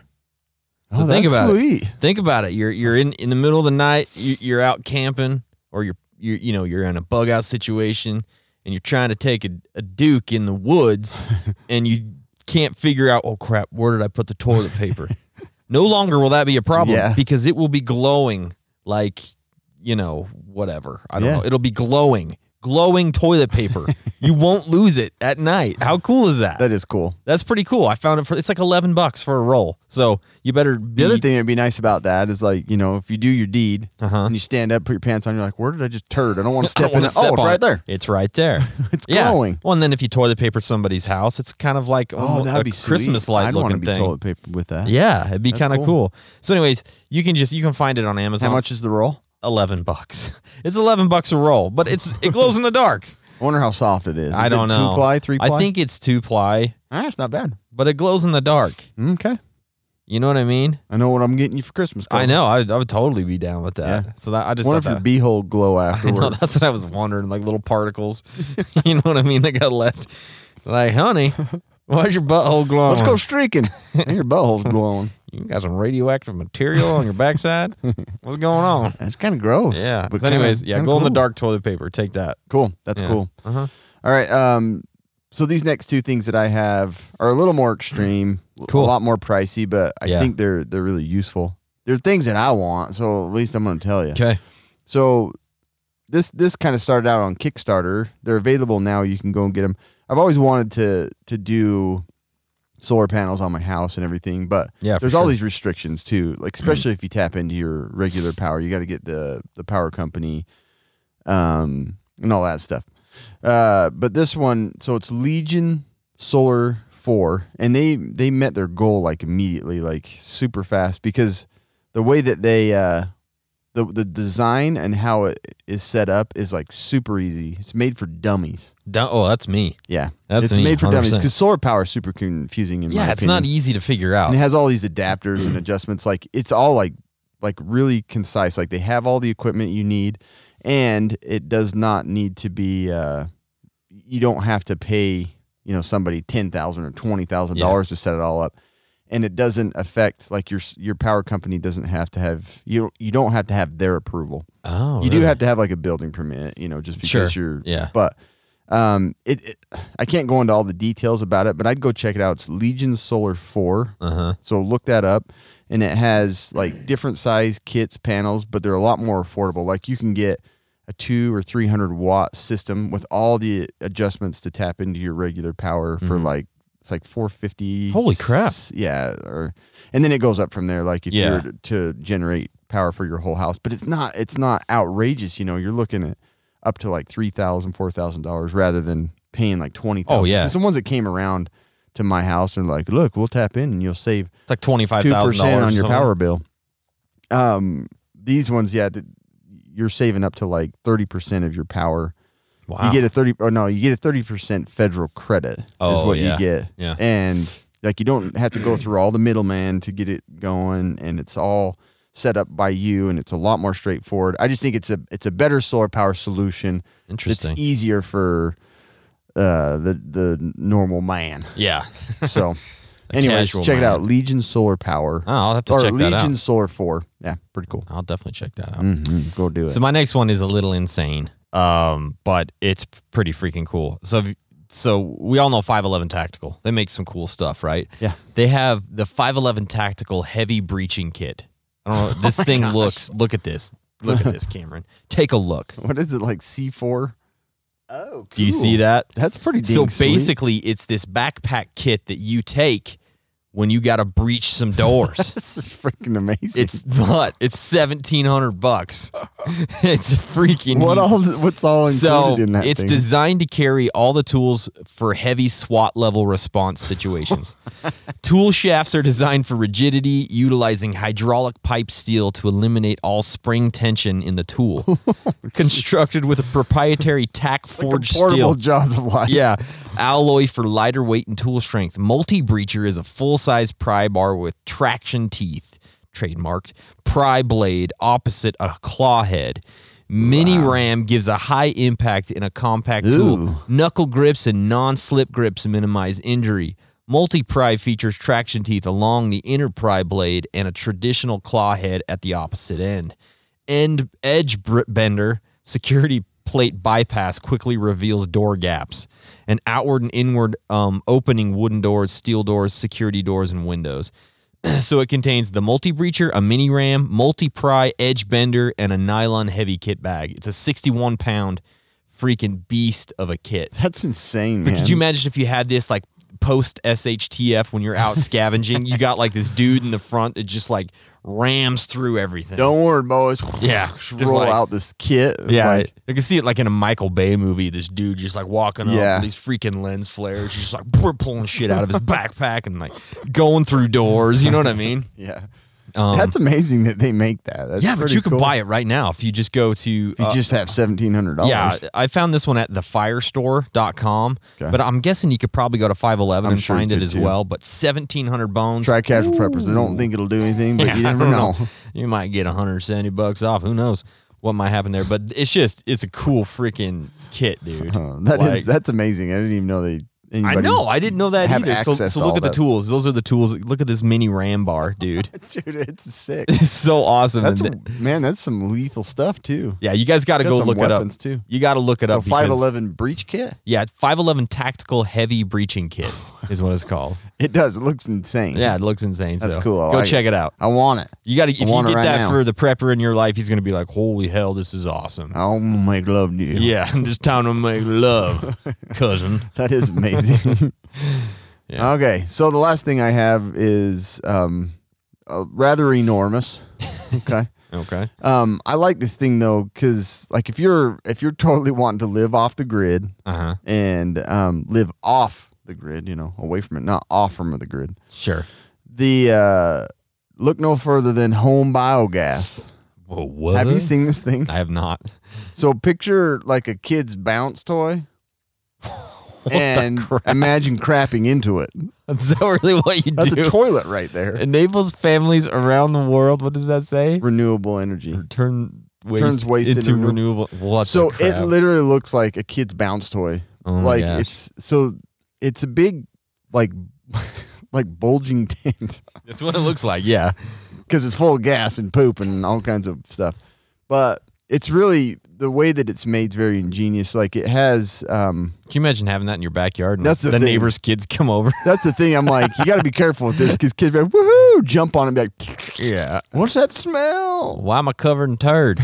So Oh, think that's about sweet. it. Think about it. You're you're in, in the middle of the night. You, you're out camping, or you're you you know you're in a bug out situation, and you're trying to take a, a duke in the woods, and you can't figure out. Oh crap! Where did I put the toilet paper? No longer will that be a problem Yeah. because it will be glowing like you know whatever. I don't Yeah. know. It'll be glowing, glowing toilet paper. You won't lose it at night. How cool is that? That is cool. That's pretty cool. I found it for it's like eleven bucks for a roll. So you better be The other thing that'd be nice about that is like, you know, if you do your deed Uh-huh. and you stand up, put your pants on, you're like, where did I just turd? I don't want to I don't step in wanna it. step Oh, it's on right it. there. It's right there. It's Yeah. glowing. Well, and then if you toilet paper somebody's house, it's kind of like Oh, almost that'd a be sweet. Christmas light I'd want to looking be thing. toilet paper with that. Yeah, it'd be That's kind of cool. cool. So, anyways, you can just you can find it on Amazon. How much is the roll? Eleven bucks. It's eleven bucks a roll, but it's it glows in the dark. I wonder how soft it is. Is I don't it know. Two ply, three ply? I think it's two ply, ah, it's not bad. but it glows in the dark. Okay. You know what I mean? I know what I'm getting you for Christmas. I Cole. know. I, I would totally be down with that. Yeah. So that I just Wonder thought if your that, beehole glow I afterwards. know, that's what I was wondering, like little particles. You know what I mean? They got left. Like, honey, why's your butthole glowing? Let's go streaking. And your butthole's glowing. You got some radioactive material on your backside? What's going on? That's kind of gross. Yeah. But So anyways, kinda- yeah, kinda glow in the cool. dark toilet paper. Take that. Cool. That's Yeah. cool. Uh-huh. All right. Um, so these next two things that I have are a little more extreme, Cool. a lot more pricey, but I Yeah. think they're they're really useful. They're things that I want, so at least I'm going to tell you. Okay. So this this kind of started out on Kickstarter. They're available now. You can go and get them. I've always wanted to to do solar panels on my house and everything, but Yeah, for there's all sure. these restrictions too. Like especially if you tap into your regular power, you got to get the the power company, um, and all that stuff. Uh, but this one, so it's Legion Solar four, and they they met their goal like immediately, like super fast, because the way that they uh the the design and how it is set up is like super easy. It's made for dummies. Dun- oh, that's me. Yeah, That's it's me, made for one hundred dummies percent. because solar power is super confusing. In Yeah, my it's opinion. not easy to figure out. And it has all these adapters and adjustments. Like it's all like like really concise. Like they have all the equipment you need, and it does not need to be. Uh, you don't have to pay you know somebody ten thousand or twenty thousand Yeah. dollars to set it all up, and it doesn't affect like your your power company doesn't have to have you you don't have to have their approval. oh, You do really? have to have like a building permit, you know, just because Sure. you're. Yeah. But um, it, it I can't go into all the details about it, but I'd go check it out. It's Legion Solar four. Uh-huh. So look that up, and it has like different size kits, panels, but they're a lot more affordable. Like you can get a two or three hundred watt system with all the adjustments to tap into your regular power for like it's like four fifty. Holy crap. Yeah, or and then it goes up from there. Like if Yeah. you're to generate power for your whole house, but it's not it's not outrageous. You know, you're looking at up to like three thousand, four thousand dollars rather than paying like twenty thousand. Oh, yeah. Because the ones that came around to my house are like, look, we'll tap in and you'll save It's like twenty-five two thousand percent dollars on your power bill. Um, these ones, yeah, th- you're saving up to like thirty percent of your power. Wow. You get a thirty, or no, you get a thirty percent federal credit. is Oh, what yeah. you get. Yeah. And like you don't have to go through all the middleman to get it going, and it's all set up by you, and it's a lot more straightforward. I just think it's a it's a better solar power solution. Interesting. It's easier for uh, the the normal man. Yeah. So, anyways, casual check it man. out. Legion Solar Power. Oh, I'll have to or check that Legion out. Solar four. Yeah, pretty cool. I'll definitely check that out. Mm-hmm. Go do it. So my next one is a little insane, um, but it's pretty freaking cool. So, if, so we all know five eleven Tactical. They make some cool stuff, right? Yeah. They have the five eleven Tactical Heavy Breaching Kit. I don't know. This Oh thing looks. Look at this. Look at this, Cameron. Take a look. What is it, like C four? Oh, cool. Do you see that? That's pretty dang So sweet. basically, it's this backpack kit that you take when you got to breach some doors. This is freaking amazing. It's not. It's seventeen hundred bucks. It's freaking. what all? What's all included So in that it's thing? designed to carry all the tools for heavy SWAT level response situations. Tool shafts are designed for rigidity, utilizing hydraulic pipe steel to eliminate all spring tension in the tool. Constructed with a proprietary tack forged Portable steel. Jaws of Life. Yeah, alloy for lighter weight and tool strength. Multi-breacher is a full-size pry bar with traction teeth, trademarked, pry blade opposite a claw head. Mini ram gives a high impact in a compact Ooh. tool. Knuckle grips and non-slip grips minimize injury. Multi-pry features traction teeth along the inner pry blade and a traditional claw head at the opposite end. End edge br- bender security plate bypass quickly reveals door gaps. And outward and inward um, opening wooden doors, steel doors, security doors, and windows. So it contains the multi-breacher, a mini ram, multi-pry, edge bender, and a nylon heavy kit bag. It's a sixty-one pound freaking beast of a kit. That's insane, But man. could you imagine if you had this like post S H T F when you're out scavenging? You got like this dude in the front that just like rams through everything. Don't worry, boys. Yeah, Just just roll like- out this kit. Yeah, Like, I can see it like in a Michael Bay movie. This dude just like walking up Yeah. with these freaking lens flares, just like brr, pulling shit out of his backpack and like going through doors. You know what I mean? yeah. Um, That's amazing that they make that. That's yeah, but pretty you can cool. buy it right now if you just go to. If you uh, just have seventeen hundred dollars. yeah, I found this one at the firestore dot com, Okay. but I'm guessing you could probably go to five eleven I'm and sure you find it could, as too. well. But seventeen hundred bones. Try Casual Preppers. I don't think it'll do anything, but Yeah, you I never don't know. You might get one hundred seventy bucks off. Who knows what might happen there? But it's just it's a cool freaking kit, dude. Uh, that is Like- that's amazing. I didn't even know they. I Anybody, know. I didn't know that have either. So, access so to look all at the that. tools. Those are the tools. Look at this mini ram bar, dude. Dude, it's sick. It's so awesome. That's And th- man. That's some lethal stuff too. yeah, you guys got to Got go some look weapons, it up. too. You got to look it So up. five because- eleven breach kit. Yeah, five eleven Tactical Heavy Breaching Kit is what it's called. It does. It looks insane. Yeah, it looks insane. That's so cool. I Go like check it out. I want it. You got to. If you want it get right that now. for the prepper in your life, he's gonna be like, "Holy hell, this is awesome." I'll make love to you. Yeah, I'm just time to make love, cousin. That is amazing. Yeah. Okay, so the last thing I have is um, uh, rather enormous. Okay. Okay. Um, I like this thing though, because like if you're if you're totally wanting to live off the grid Uh huh. and um, live off the grid, you know, away from it, not off from the grid. Sure. The uh, look no further than home biogas. Whoa, what? Have you seen this thing? I have not. So picture like a kid's bounce toy, and imagine crapping into it. That's that really what you That's do? a toilet right there. Enables families around the world. What does that say? Renewable energy. Turn waste, Turns waste into, into renew- renewable. What So the it crap? literally looks like a kid's bounce toy. Oh my like gosh. it's so it's a big like like bulging tent That's what it looks like. Yeah. because it's full of gas and poop and all kinds of stuff. But it's really the way that it's made is very ingenious. Like it has um Can you imagine having that in your backyard? And That's the the thing. neighbor's kids come over. that's the thing. I'm like, you got to be careful with this because kids be like, woohoo, jump on it and be like, Yeah. what's that smell? Why am I covered in turd?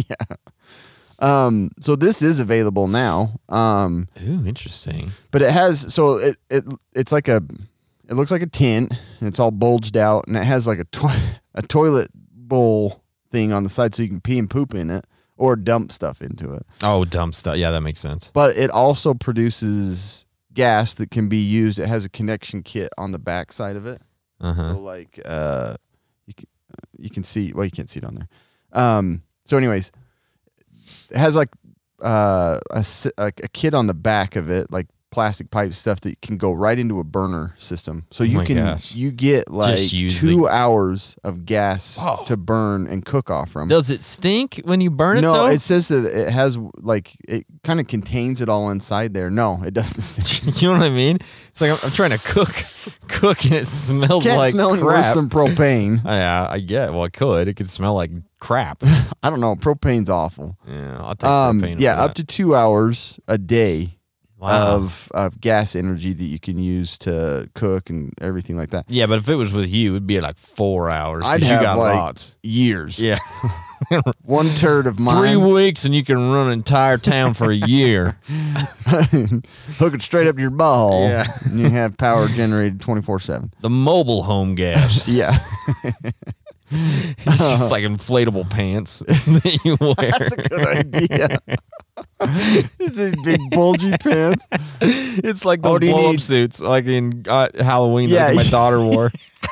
Um, so this is available now. Um, Ooh, interesting. but it has so it it it's like a it looks like a tent and it's all bulged out and it has like a to- a toilet bowl thing on the side so you can pee and poop in it or dump stuff into it. Oh, dumb stuff. Yeah, that makes sense. But it also produces gas that can be used. It has a connection kit on the back side of it. Uh huh. So like uh you can you can see well you can't see it on there. Um so anyways, it has like uh a, si- like a kit on the back of it, like plastic pipe stuff that can go right into a burner system. So you my can gosh. you get like use two the- hours of gas Oh. to burn and cook off from. Does it stink when you burn it? no, though? it says that it has like it kind of contains it all inside there. No, it doesn't. You know what I mean? It's like I'm, I'm trying to cook, cook, and it smells Can't like smell any worse crap. than propane. Yeah, I get. Well, it could. It could smell like crap. I don't know. Propane's awful. Yeah, I'll take Um, propane. yeah, over up that. to two hours a day Wow. of of gas energy that you can use to cook and everything like that. Yeah, but if it was with you, it'd be like four hours. 'cause I'd you have got like lots. years. Yeah, One third of three mine. weeks and you can run an entire town for a year. Hook it straight up to your ball. Yeah. And you have power generated twenty-four seven. The mobile home gas. Yeah. It's just like inflatable pants that you wear. That's a good idea. It's these big bulgy pants. It's like Oh, those do you blow up need- suits, like in uh, Halloween Yeah. that my daughter wore.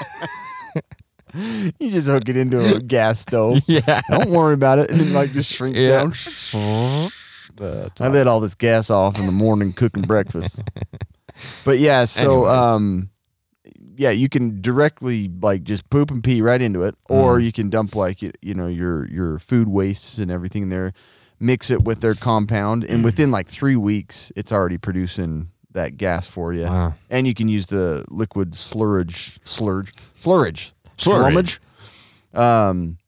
You just hook it into a gas stove. Yeah. Don't worry about it. And it like just shrinks Yeah. down. I let all this gas off in the morning cooking breakfast. But yeah, so Anyways. um yeah, you can directly like just poop and pee right into it, or Mm. you can dump like you, you know your your food wastes and everything in there, mix it with their compound, and within like three weeks, it's already producing that gas for you. Wow. And you can use the liquid slurridge, slurge, slurridge, Slurridge. slurridge. Um,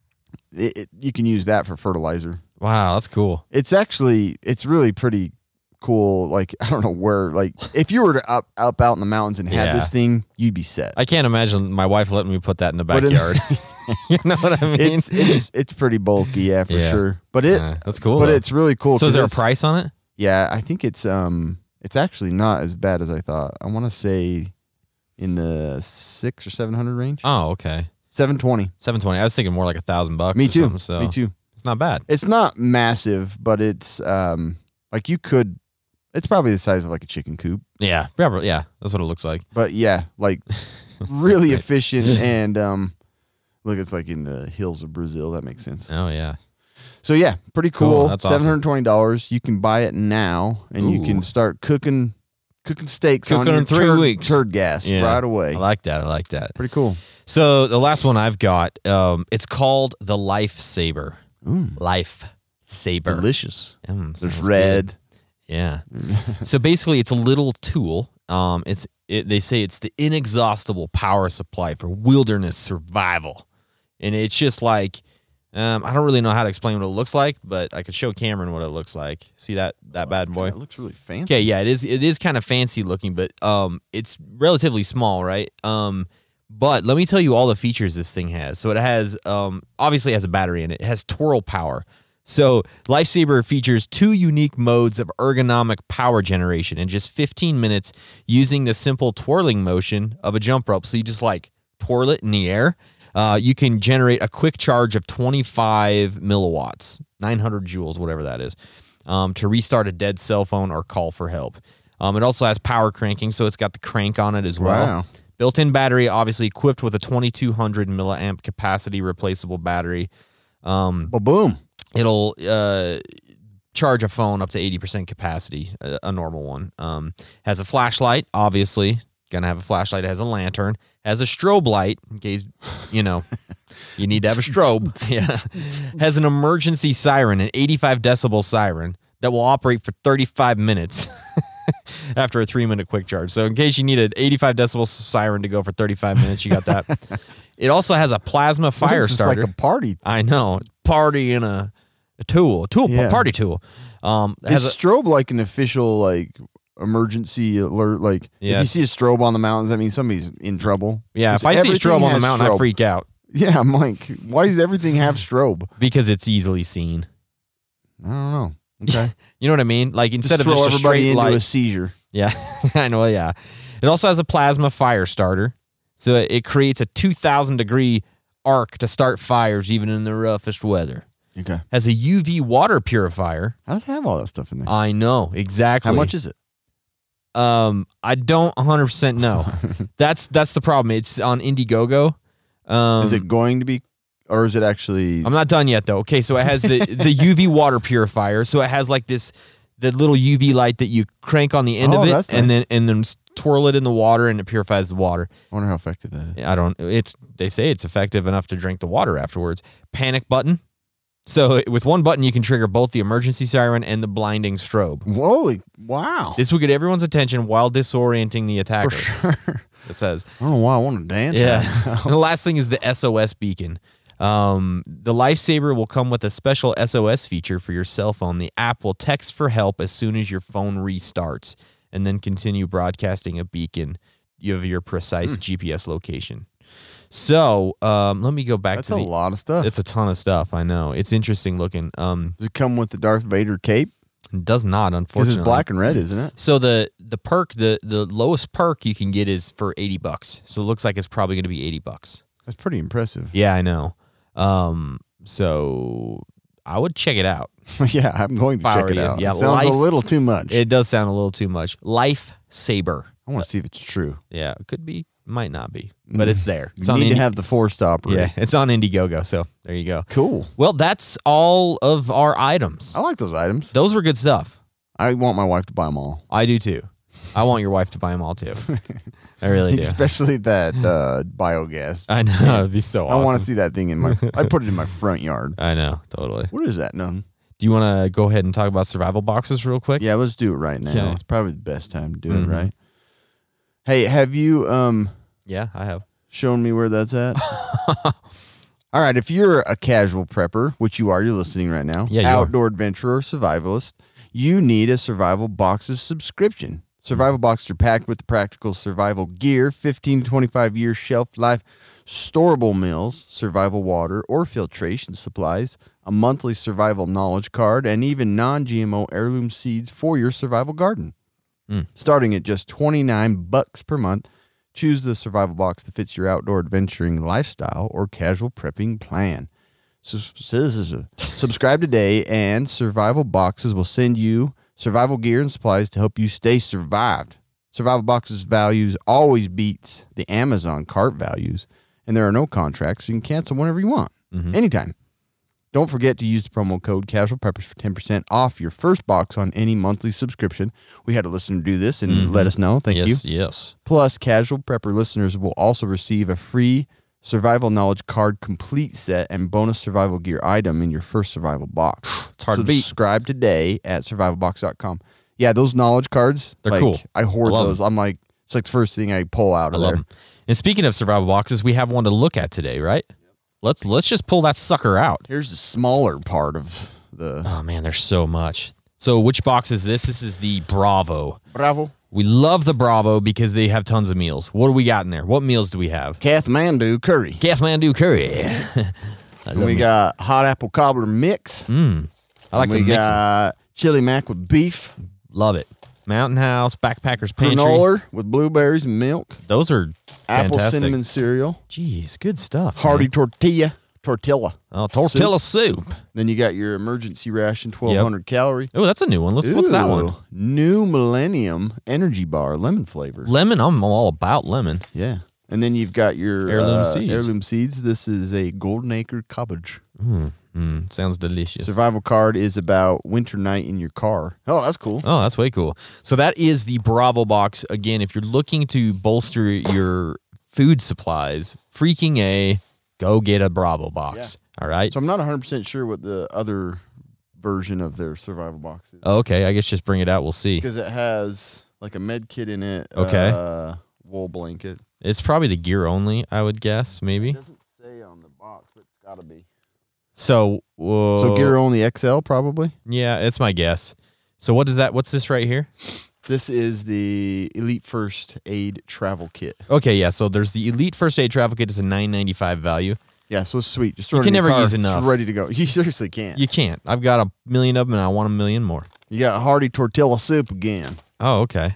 it, it, you can use that for fertilizer. Wow, that's cool. It's actually it's really pretty cool. Like I don't know where. Like if you were to up up out in the mountains and had Yeah. this thing, you'd be set. I can't imagine my wife letting me put that in the But in- backyard. You know what I mean? it's it's it's pretty bulky, yeah, for Yeah. sure. But it Yeah, that's cool. but though. it's really cool. so is 'cause there a it's- price on it? Yeah, I think it's um it's actually not as bad as I thought. I want to say in the six or seven hundred range. Oh, okay. Seven twenty. Seven twenty. I was thinking more like a thousand bucks. Me or too. something, So Me too. It's not bad. It's not massive, but it's um like you could. It's probably the size of like a chicken coop. Yeah, probably. Yeah, that's what it looks like. But yeah, like That's really nice. efficient and um look, it's like in the hills of Brazil. That makes sense. Oh yeah. So yeah, pretty Cool, cool. that's awesome. Seven hundred twenty dollars. You can buy it now, and you Ooh. can start cooking cooking steaks on Cooking your in three turd, weeks. turd gas Yeah. right away. I like that. I like that. Pretty cool. So the last one I've got, um, it's called the Life Saber. Life Saber. Delicious. Mm, There's sounds red. good. Yeah. So basically, it's a little tool. Um, it's it, they say it's the inexhaustible power supply for wilderness survival, and it's just like um, I don't really know how to explain what it looks like, but I could show Cameron what it looks like. See that that bad boy? It looks really fancy. Okay, yeah, it is. It is kind of fancy looking, but um, it's relatively small, right? Um, but let me tell you all the features this thing has. So it has um, obviously it has a battery in it. It has twirl power. So LifeSaber features two unique modes of ergonomic power generation in just fifteen minutes using the simple twirling motion of a jump rope. So you just like twirl it in the air. Uh, you can generate a quick charge of twenty-five milliwatts, nine hundred joules, whatever that is, um, to restart a dead cell phone or call for help. Um, it also has power cranking, so it's got the crank on it as well. Wow. Built-in battery, obviously equipped with a twenty-two hundred milliamp capacity replaceable battery. Um, Ba-boom. it'll uh, charge a phone up to eighty percent capacity, a, a normal one. Um, has a flashlight, obviously. Gonna have a flashlight. It has a lantern. Has a strobe light in case, you know, you need to have a strobe. Yeah. Has an emergency siren, an eighty-five decibel siren that will operate for thirty-five minutes after a three-minute quick charge. So in case you need an eighty-five decibel siren to go for thirty-five minutes, you got that. It also has a plasma fire This is starter. like a party. I know. Party in a, a tool. A tool. Yeah. Party tool. Um, Is has a, strobe like an official like emergency alert? Like Yeah. if you see a strobe on the mountains, that means somebody's in trouble. yeah, if 'Cause I see a everything strobe on the has mountain, I strobe. freak out Yeah, I'm like, why does everything have strobe? because it's easily seen. I don't know. Okay. You know what I mean? Like instead Just of throw just a everybody straight into light. a seizure. Yeah, I know. Yeah, it also has a plasma fire starter, so it, it creates a two thousand degree arc to start fires even in the roughest weather. Okay. Has a U V water purifier. How does it have all that stuff in there? I know exactly. How much is it? Um, I don't one hundred percent know. that's that's the problem. It's on Indiegogo. Um, Is it going to be, or is it actually? I'm not done yet though. Okay, so it has the the U V water purifier. So it has like this the little U V light that you crank on the end Oh, of it, that's and nice. then and then twirl it in the water, and it purifies the water. I wonder how effective that is. I don't. It's they say it's effective enough to drink the water afterwards. Panic button. So with one button, you can trigger both the emergency siren and the blinding strobe. Holy, wow. This will get everyone's attention while disorienting the attacker. For sure. It says. I don't know why I want to dance. Yeah. right now. And the last thing is the S O S beacon. Um, the Lifesaver will come with a special S O S feature for your cell phone. The app will text for help as soon as your phone restarts and then continue broadcasting a beacon of your precise Mm. G P S location. So um, let me go back That's to a the, lot of stuff. It's a ton of stuff. I know. It's interesting looking. Um, Does it come with the Darth Vader cape? it does not, Because unfortunately. it's black and red, isn't it? So the the perk, the the lowest perk you can get is for eighty bucks. So it looks like it's probably going to be eighty bucks. That's pretty impressive. Yeah, I know. Um, so I would check it out. yeah, I'm going to If I check were it you. out. Yeah, it sounds life- a little too much. It does sound a little too much. Lifesaver. I want to see if it's true. Yeah, it could be, might not be, but it's there. It's You on need to Indi- have the four stopper. yeah, it's on Indiegogo. So there you go. Cool. Well, that's all of our items. I like those items. Those were good stuff. I want my wife to buy them all. I do too. I want your wife to buy them all too. I really do. Especially that uh, biogas. I know. It'd be so I awesome. want to see that thing in my. I put it in my front yard. I know. Totally. What is that? None. Do you want to go ahead and talk about survival boxes real quick? Yeah, let's do it right now. Okay. It's probably the best time to do Mhm. it, right? Hey, have you um Yeah, I have. shown me where that's at? All right, if you're a casual prepper, which you are, you're listening right now, Yeah, you are. outdoor adventurer, survivalist, you need a Survival Boxes subscription. Survival Boxes are packed with the practical survival gear, fifteen to twenty-five year shelf life, storable meals, survival water or filtration supplies, a monthly survival knowledge card, and even non-G M O heirloom seeds for your survival garden. Mm. Starting at just twenty-nine bucks per month, choose the survival box that fits your outdoor adventuring lifestyle or casual prepping plan. So, so this is a, subscribe today, and Survival Boxes will send you survival gear and supplies to help you stay survived. Survival Boxes values always beats the Amazon cart values, and there are no contracts, so you can cancel whenever you want, Mhm. anytime. Don't forget to use the promo code Casual Preppers for ten percent off your first box on any monthly subscription. We had a listener do this and Mhm. let us know. Thank you. yes, yes. Plus, Casual Prepper listeners will also receive a free Survival Knowledge Card complete set and bonus survival gear item in your first survival box. It's hard to beat. Subscribe today at survival box dot com. Yeah, those knowledge cards, They're like, cool. I hoard I love those. I'm like, it's like the first thing I pull out I of love there. them. And speaking of survival boxes, we have one to look at today, right? Let's let's just pull that sucker out. Here's the smaller part of the Oh man, there's so much. So which box is this? This is the Bravo. Bravo. We love the Bravo because they have tons of meals. What do we got in there? What meals do we have? Kathmandu curry. Kathmandu curry. I And love we me- got hot apple cobbler mix. Mm, I like And to we mix 'em. got chili mac with beef. Love it. Mountain House, Backpackers Pantry. Granola with blueberries and milk. Those are Apple fantastic. cinnamon cereal. Jeez, good stuff. Hearty man. tortilla. Tortilla. Oh, tortilla soup. Then you got your emergency ration, twelve hundred calorie. Oh, that's a new one. Let's, what's that one? Ooh, New Millennium Energy Bar, lemon flavor. Lemon. I'm all about lemon. Yeah. And then you've got your Heirloom uh, seeds. Heirloom seeds. This is a Golden Acre cabbage. Mm, sounds delicious. Survival card is about winter night in your car. Oh, that's cool. Oh, that's way cool. So that is the Bravo box. Again, if you're looking to bolster your food supplies, freaking A, go get a Bravo box. All right? So I'm not one hundred percent sure what the other version of their survival box is. Oh, okay, I guess just bring it out. We'll see. Because it has like a med kit in it. Okay. Uh, wool blanket. It's probably the gear only, I would guess, maybe. It doesn't say on the box, but it's got to be. So, whoa. So gear only X L probably? Yeah, it's my guess. So what is that? What's this right here? This is the Elite First Aid Travel Kit. Okay, yeah. So there's the Elite First Aid Travel Kit. It's a nine ninety-five value. Yeah, so it's sweet. Just throw You it can in your never car, use it's enough. ready to go. You seriously can't. You can't. I've got a million of them, and I want a million more. You got hearty tortilla soup again. Oh, okay.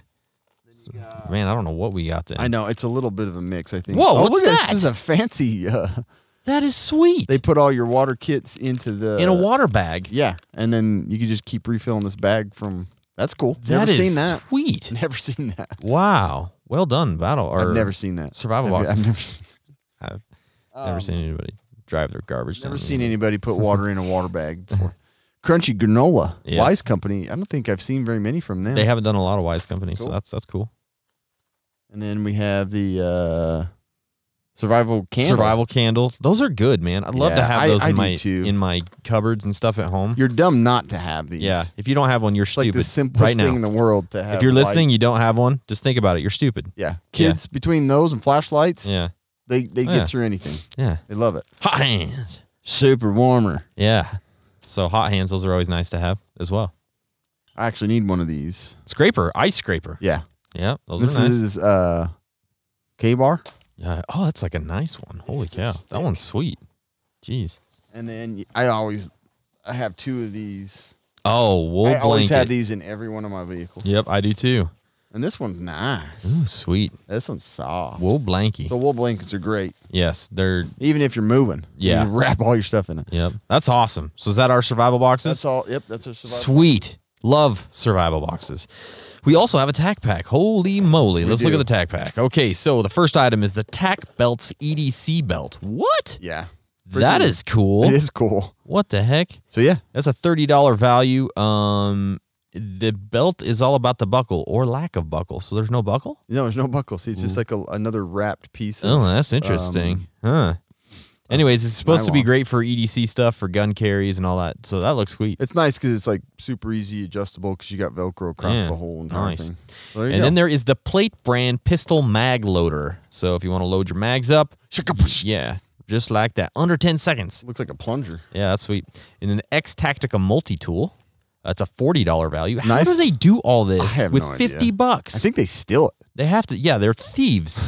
Man, I don't know what we got then. I know it's a little bit of a mix. I think. Whoa, oh, what's look at this. that? This is a fancy. Uh, That is sweet. they put all your water kits into the In a water bag. Yeah, and then you can just keep refilling this bag from. That's cool. That never is seen that. sweet. Never seen that. Wow. Well done, Battle. Or I've never seen that. Survival I've, boxes. I've never, seen- I've never seen anybody drive their garbage down. never seen anybody put water in a water bag before. Crunchy granola, Yes. Wise Company. I don't think I've seen very many from them. They haven't done a lot of Wise companies, so Cool. that's that's cool. And then we have the uh, survival candle. Survival candles. Those are good, man. I'd love to Yeah, have I- those I in do my too. in my cupboards and stuff at home. You're dumb not to have these. Yeah. If you don't have one, you're It's like stupid. the simplest right now. thing in the world to have. If you're light. listening, you don't have one, just think about it. You're stupid. yeah, kids between those and flashlights, Yeah. they they Oh, get yeah. through anything. Yeah. They love it. Hot hands. Super warmer. Yeah. So hot hands, those are always nice to have as well. I actually need one of these. Scraper, ice scraper. Yeah, Yeah, those this are nice. is uh, K-Bar. Yeah. Oh, that's like a nice one. Holy cow. That one's sweet. Jeez. And then I always, I have two of these. Oh, wool I blanket. always have these in every one of my vehicles. Yep, I do too. And this one's nice. Ooh, sweet. This one's soft. Wool blankie. So wool blankets are great, Yes, they're. even if you're moving. Yeah. you can wrap all your stuff in it. Yep. That's awesome. So is that our survival boxes? That's all. Yep, that's a survival. Sweet. Love survival boxes. We also have a tack pack. Holy moly. Let's look do. at the tack pack. Okay, so the first item is the Tack Belts E D C belt. What? Yeah, That Freaking- is cool. It is cool. What the heck? So yeah, That's a thirty dollars value. Um, the belt is all about the buckle or lack of buckle. So there's no buckle? no, there's no buckle. See, it's just like a, another wrapped piece. Of, Oh, that's interesting. um, huh. Anyways, it's supposed to be nylon. great for E D C stuff, for gun carries and all that. So that looks sweet. It's nice because it's like super easy adjustable because you got Velcro across Yeah, the whole entire nice. thing. So there you And go. then there is the Plate brand pistol mag loader. So if you want to load your mags up, yeah, just like that, under ten seconds. looks like a plunger. Yeah, that's sweet. And then the X Tactica multi tool. That's a forty dollars value. How Nice. do they do all this I have with no idea. fifty bucks? I think they steal it. they have to. Yeah, they're thieves.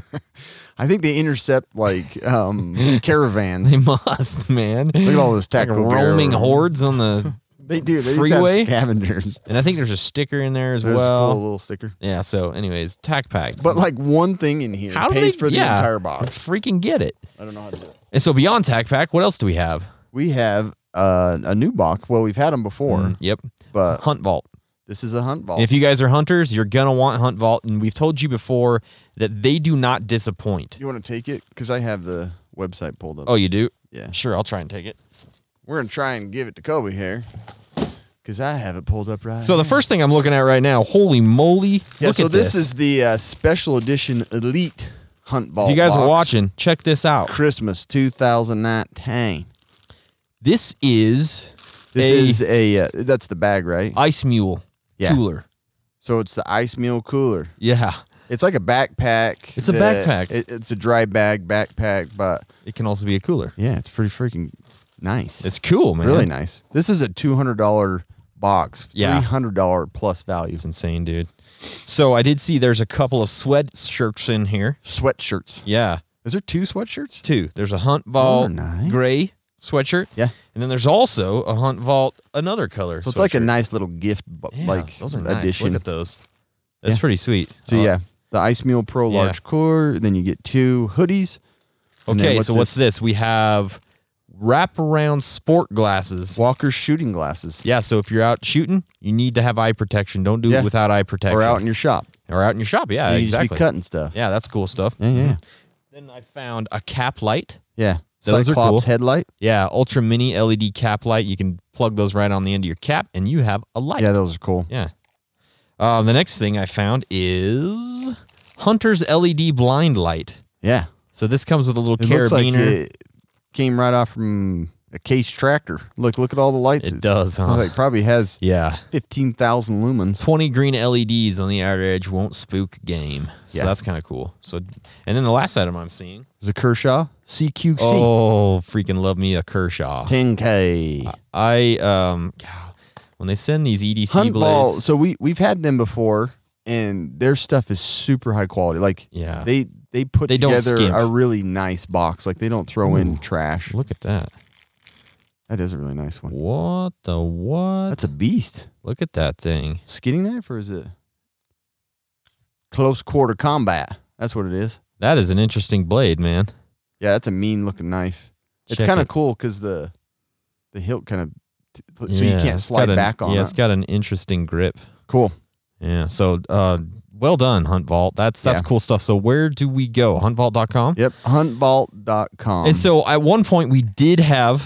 I think they intercept like um, caravans. They must, man. Look at all those Like tactical roaming gear. hordes on the. They do. They just freeway? have scavengers. And I think there's a sticker in there as There's a well. cool little sticker. Yeah. So, anyways, tack pack. But like one thing in here how do pays they, for the yeah, entire box. Freaking get it. I don't know how to do it. And so beyond tack pack, what else do we have? We have uh, a new box. Well, we've had them before, Mm, yep. but Hunt Vault. this is a hunt ball. And if you guys are hunters, you're gonna want Hunt Vault, and we've told you before that they do not disappoint. you want to take it? Because I have the website pulled up. Oh, you do? yeah. Sure, I'll try and take it. We're going to try and give it to Kobe here. Because I have it pulled up right So the here. first thing I'm looking at right now, holy moly! Yeah, look so at this, this. is the uh, special edition Elite Hunt Ball If you guys box. are watching, check this out. Christmas two thousand nineteen. This is This a is a, uh, that's the bag, right? Ice Mule Yeah. cooler. So it's the Ice Meal Cooler. Yeah, It's like a backpack. It's a that- backpack. It, it's a dry bag backpack, but it can also be a cooler. yeah, it's pretty freaking nice. It's cool, man. really nice. This is a two hundred dollars box. Yeah. three hundred dollars plus value. It's insane, dude. So I did see there's a couple of sweatshirts in here. Sweatshirts. Yeah, Is there two sweatshirts? two. There's a Hunt Vault Oh, nice. gray sweatshirt. Yeah. And then there's also a Hunt Vault another color. So it's like a sweatshirt. nice little gift, bu- Yeah, like those are nice. addition. Look at those. That's Yeah. pretty sweet. So Oh, yeah, the Ice Meal Pro Yeah. large cooler. Then you get two hoodies. And then Okay, so what's this? We have wraparound sport glasses. Walker's shooting glasses. Yeah, so if you're out shooting, you need to have eye protection. Don't do Yeah. it without eye protection. Or out in your shop. or out in your shop. Yeah, you need exactly. to be cutting stuff. Yeah, that's cool stuff. Yeah, yeah. Then I found a cap light. Yeah. Those are Cyclops cool. headlight. Yeah, ultra mini L E D cap light. You can plug those right on the end of your cap, and you have a light. Yeah, those are cool. Yeah. Uh, the next thing I found is Hunter's L E D blind light. Yeah. So this comes with a little It looks like carabiner. it came right off from a Case tractor. Look, look at all the lights. It does, Sounds huh? like it probably has yeah. fifteen thousand lumens. twenty green L E Ds on the outer edge won't spook game. So Yeah. that's kind of cool. So, and then the last item I'm seeing. There's a Kershaw C Q C. Oh, freaking love me a Kershaw. ten K. I, um, God, when they send these E D C Hunt blades. ball. So we, we've had them before, and their stuff is super high quality. Like, Yeah. they, they put They don't together skimp. a really nice box. Like, they don't throw in trash. Look at that. That is a really nice one. What the what? That's a beast. Look at that thing. Skinning knife, or is it close quarter combat? That's what it is. That is an interesting blade, man. Yeah, that's a mean looking knife. It's Check kind of it. cool because the the hilt kind of so Yeah, you can't it's slide got an- back on Yeah, it. it's got an interesting grip. Cool. Yeah. So, uh, well done, Hunt Vault. That's that's Yeah. cool stuff. So, where do we go? hunt vault dot com. Yep. hunt vault dot com. And so, at one point, we did have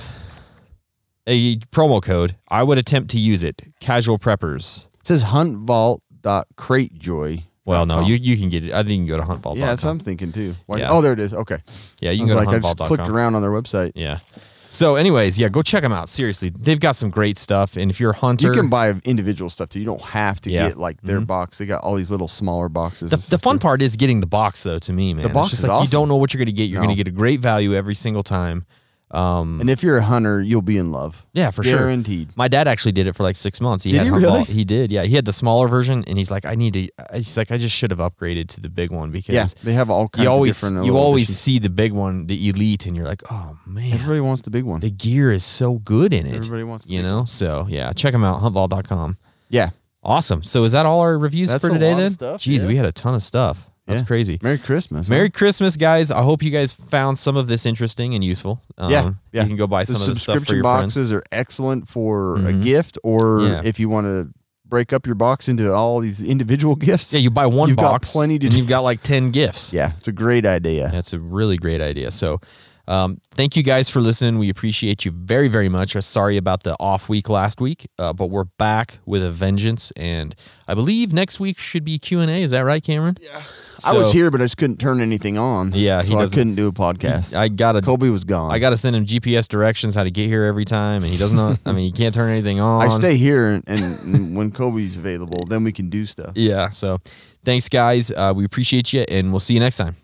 a promo code. I would attempt to use it. Casual Preppers. it says hunt vault dot crate joy. Well, no, you you can get it. I think you can go to hunt vault dot com. Yeah, that's what I'm thinking too. Why, Yeah. Oh, there it is. Okay. Yeah, you I can was go like, to I hunt just vault dot clicked com. around on their website. Yeah. So, anyways, yeah, go check them out. Seriously, they've got some great stuff. And if you're a hunter, You can buy individual stuff too. You don't have to Yeah. get like their box. They got all these little smaller boxes. The, and the stuff, fun too. part is getting the box, though. To me, man, The It's box just is like you awesome. don't know what you're going to get. You're No. going to get a great value every single time. Um, And if you're a hunter, you'll be in love. yeah, for sure. Guaranteed. My dad actually did it for like six months. He Did had he Hunt really? Vault. He did. Yeah, he had the smaller version, and he's like, I need to. He's like, I just should have upgraded to the big one because Yeah, they have all kinds you always of different. you little always editions. see the big one, the elite, and you're like, oh man, Everybody wants the big one. the gear is so good in it. Everybody wants the you big know. So yeah, check them out, hunt vault dot com. Yeah. Awesome. So is that all our reviews That's for a today? lot of Then, stuff, jeez, yeah. we had a ton of stuff. That's Yeah. crazy. Merry Christmas. huh? Merry Christmas, guys. I hope you guys found some of this interesting and useful. Um, Yeah, yeah. You can go buy The some of this stuff for subscription your friends. boxes are excellent for a Mhm. gift, or Yeah. if you want to break up your box into all these individual gifts. Yeah, you buy one You've got box plenty to and do. you've got like ten gifts. Yeah, it's a great idea. That's a really great idea. So um, thank you guys for listening. We appreciate you very, very much. Uh, Sorry about the off week last week, uh, but we're back with a vengeance. And I believe next week should be Q and A. Is that right, Cameron? Yeah. I was here, but I just couldn't turn anything on. Yeah, he so I doesn't- couldn't do a podcast. I got to Colby was gone. I got to send him G P S directions how to get here every time, and he doesn't know. I mean, he can't turn anything on. I stay here, and, and, and when Colby's available, then we can do stuff. Yeah. So thanks, guys. Uh, we appreciate you, and we'll see you next time.